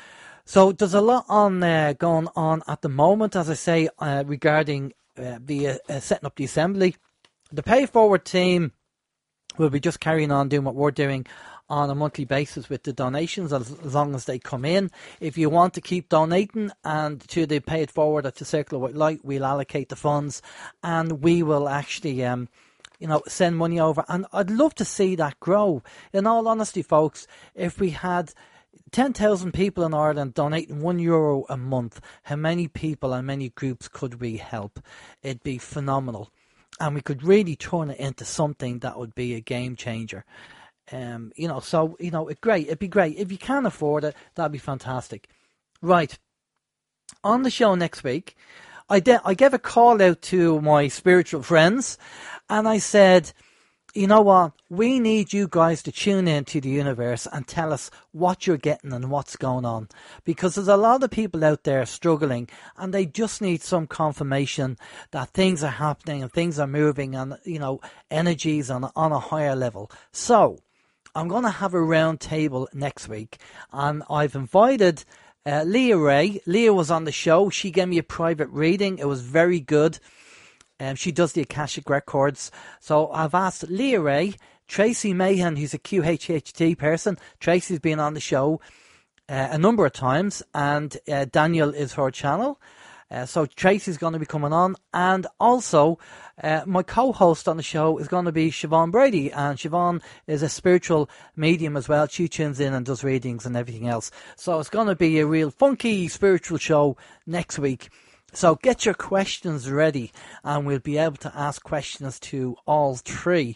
So there's a lot on uh, going on at the moment, as I say, uh, regarding uh, the uh, uh, setting up the assembly. The Pay Forward team will be just carrying on doing what we're doing on a monthly basis with the donations, as, as long as they come in. If you want to keep donating and to the Pay It Forward at the Circle of White Light, we'll allocate the funds, and we will actually um, you know, send money over. And I'd love to see that grow. In all honesty, folks, if we had ten thousand people in Ireland donating one euro a month, how many people and many groups could we help? It'd be phenomenal. And we could really turn it into something that would be a game changer. Um, you know, so, you know, it's great. It'd be great. If you can afford it, that'd be fantastic. Right. On the show next week, I, de- I gave a call out to my spiritual friends, and I said, you know what, we need you guys to tune in to the universe and tell us what you're getting and what's going on. Because there's a lot of people out there struggling, and they just need some confirmation that things are happening and things are moving, and, you know, energies on, on a higher level. So I'm going to have a round table next week, and I've invited uh, Leah Ray. Leah was on the show. She gave me a private reading. It was very good. Um, she does the Akashic Records. So I've asked Leah Ray, Tracy Mahan, who's a Q H H T person. Tracy's been on the show uh, a number of times, and uh, Daniel is her channel. Uh, so Tracy's going to be coming on, and also uh, my co-host on the show is going to be Siobhan Brady, and Siobhan is a spiritual medium as well. She tunes in and does readings and everything else. So it's going to be a real funky spiritual show next week. So get your questions ready, and we'll be able to ask questions to all three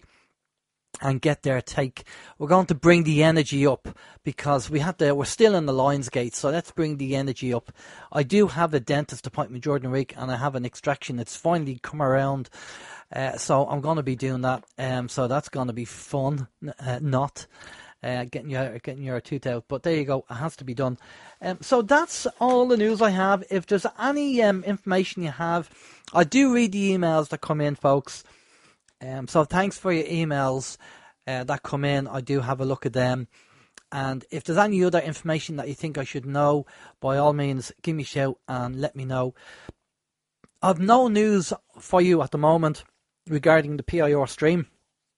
and get their take. We're going to bring the energy up, because we have to, we're still in the Lionsgate, so let's bring the energy up. I do have a dentist appointment during the week, and I have an extraction that's finally come around, uh, so I'm going to be doing that. Um, so that's going to be fun, uh, not uh, getting your getting your tooth out, but there you go. It has to be done. Um, so that's all the news I have. If there's any um, information you have, I do read the emails that come in, folks. Um, so thanks for your emails uh, that come in. I do have a look at them. And if there's any other information that you think I should know, by all means, give me a shout and let me know. I've no news for you at the moment regarding the P I R stream.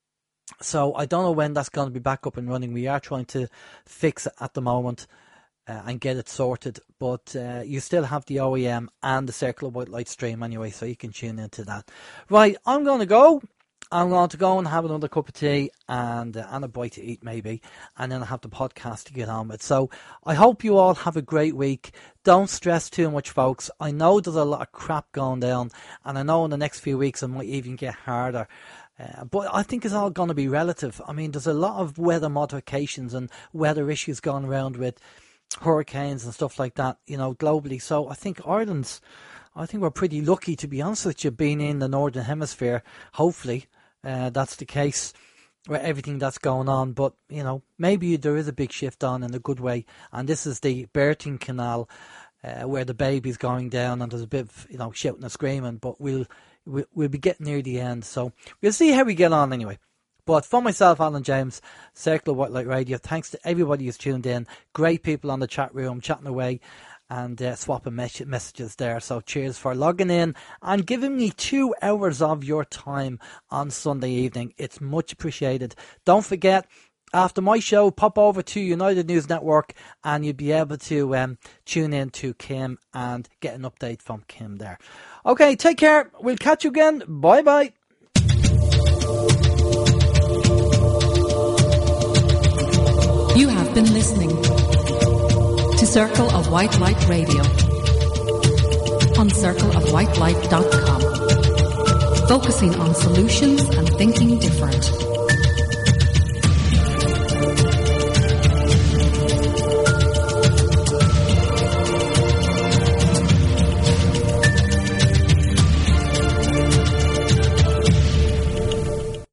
So I don't know when that's going to be back up and running. We are trying to fix it at the moment uh, and get it sorted. But uh, you still have the O E M and the Circle of White Light stream anyway, so you can tune into that. Right, I'm going to go. I'm going to go and have another cup of tea and, uh, and a bite to eat maybe, and then I'll have the podcast to get on with. So I hope you all have a great week. Don't stress too much, folks. I know there's a lot of crap going down, and I know in the next few weeks it might even get harder. Uh, but I think it's all going to be relative. I mean, there's a lot of weather modifications and weather issues going around with hurricanes and stuff like that, you know, globally. So I think Ireland's, I think we're pretty lucky, to be honest with you, being in the Northern Hemisphere. Hopefully uh, that's the case with everything that's going on. But, you know, maybe there is a big shift on in a good way. And this is the birthing canal uh, where the baby's going down, and there's a bit of, you know, shouting and screaming. But we'll, we'll be getting near the end. So we'll see how we get on anyway. But for myself, Alan James, Circle of White Light Radio, thanks to everybody who's tuned in. Great people on the chat room chatting away and uh, swapping mes- messages there. So cheers for logging in and giving me two hours of your time on Sunday evening. It's much appreciated. Don't forget, after my show, pop over to United News Network and you'll be able to um, tune in to Kim and get an update from Kim there. Okay, take care. We'll catch you again. Bye-bye. You have been listening to Circle of White Light Radio on circle of white light dot com, focusing on solutions and thinking different.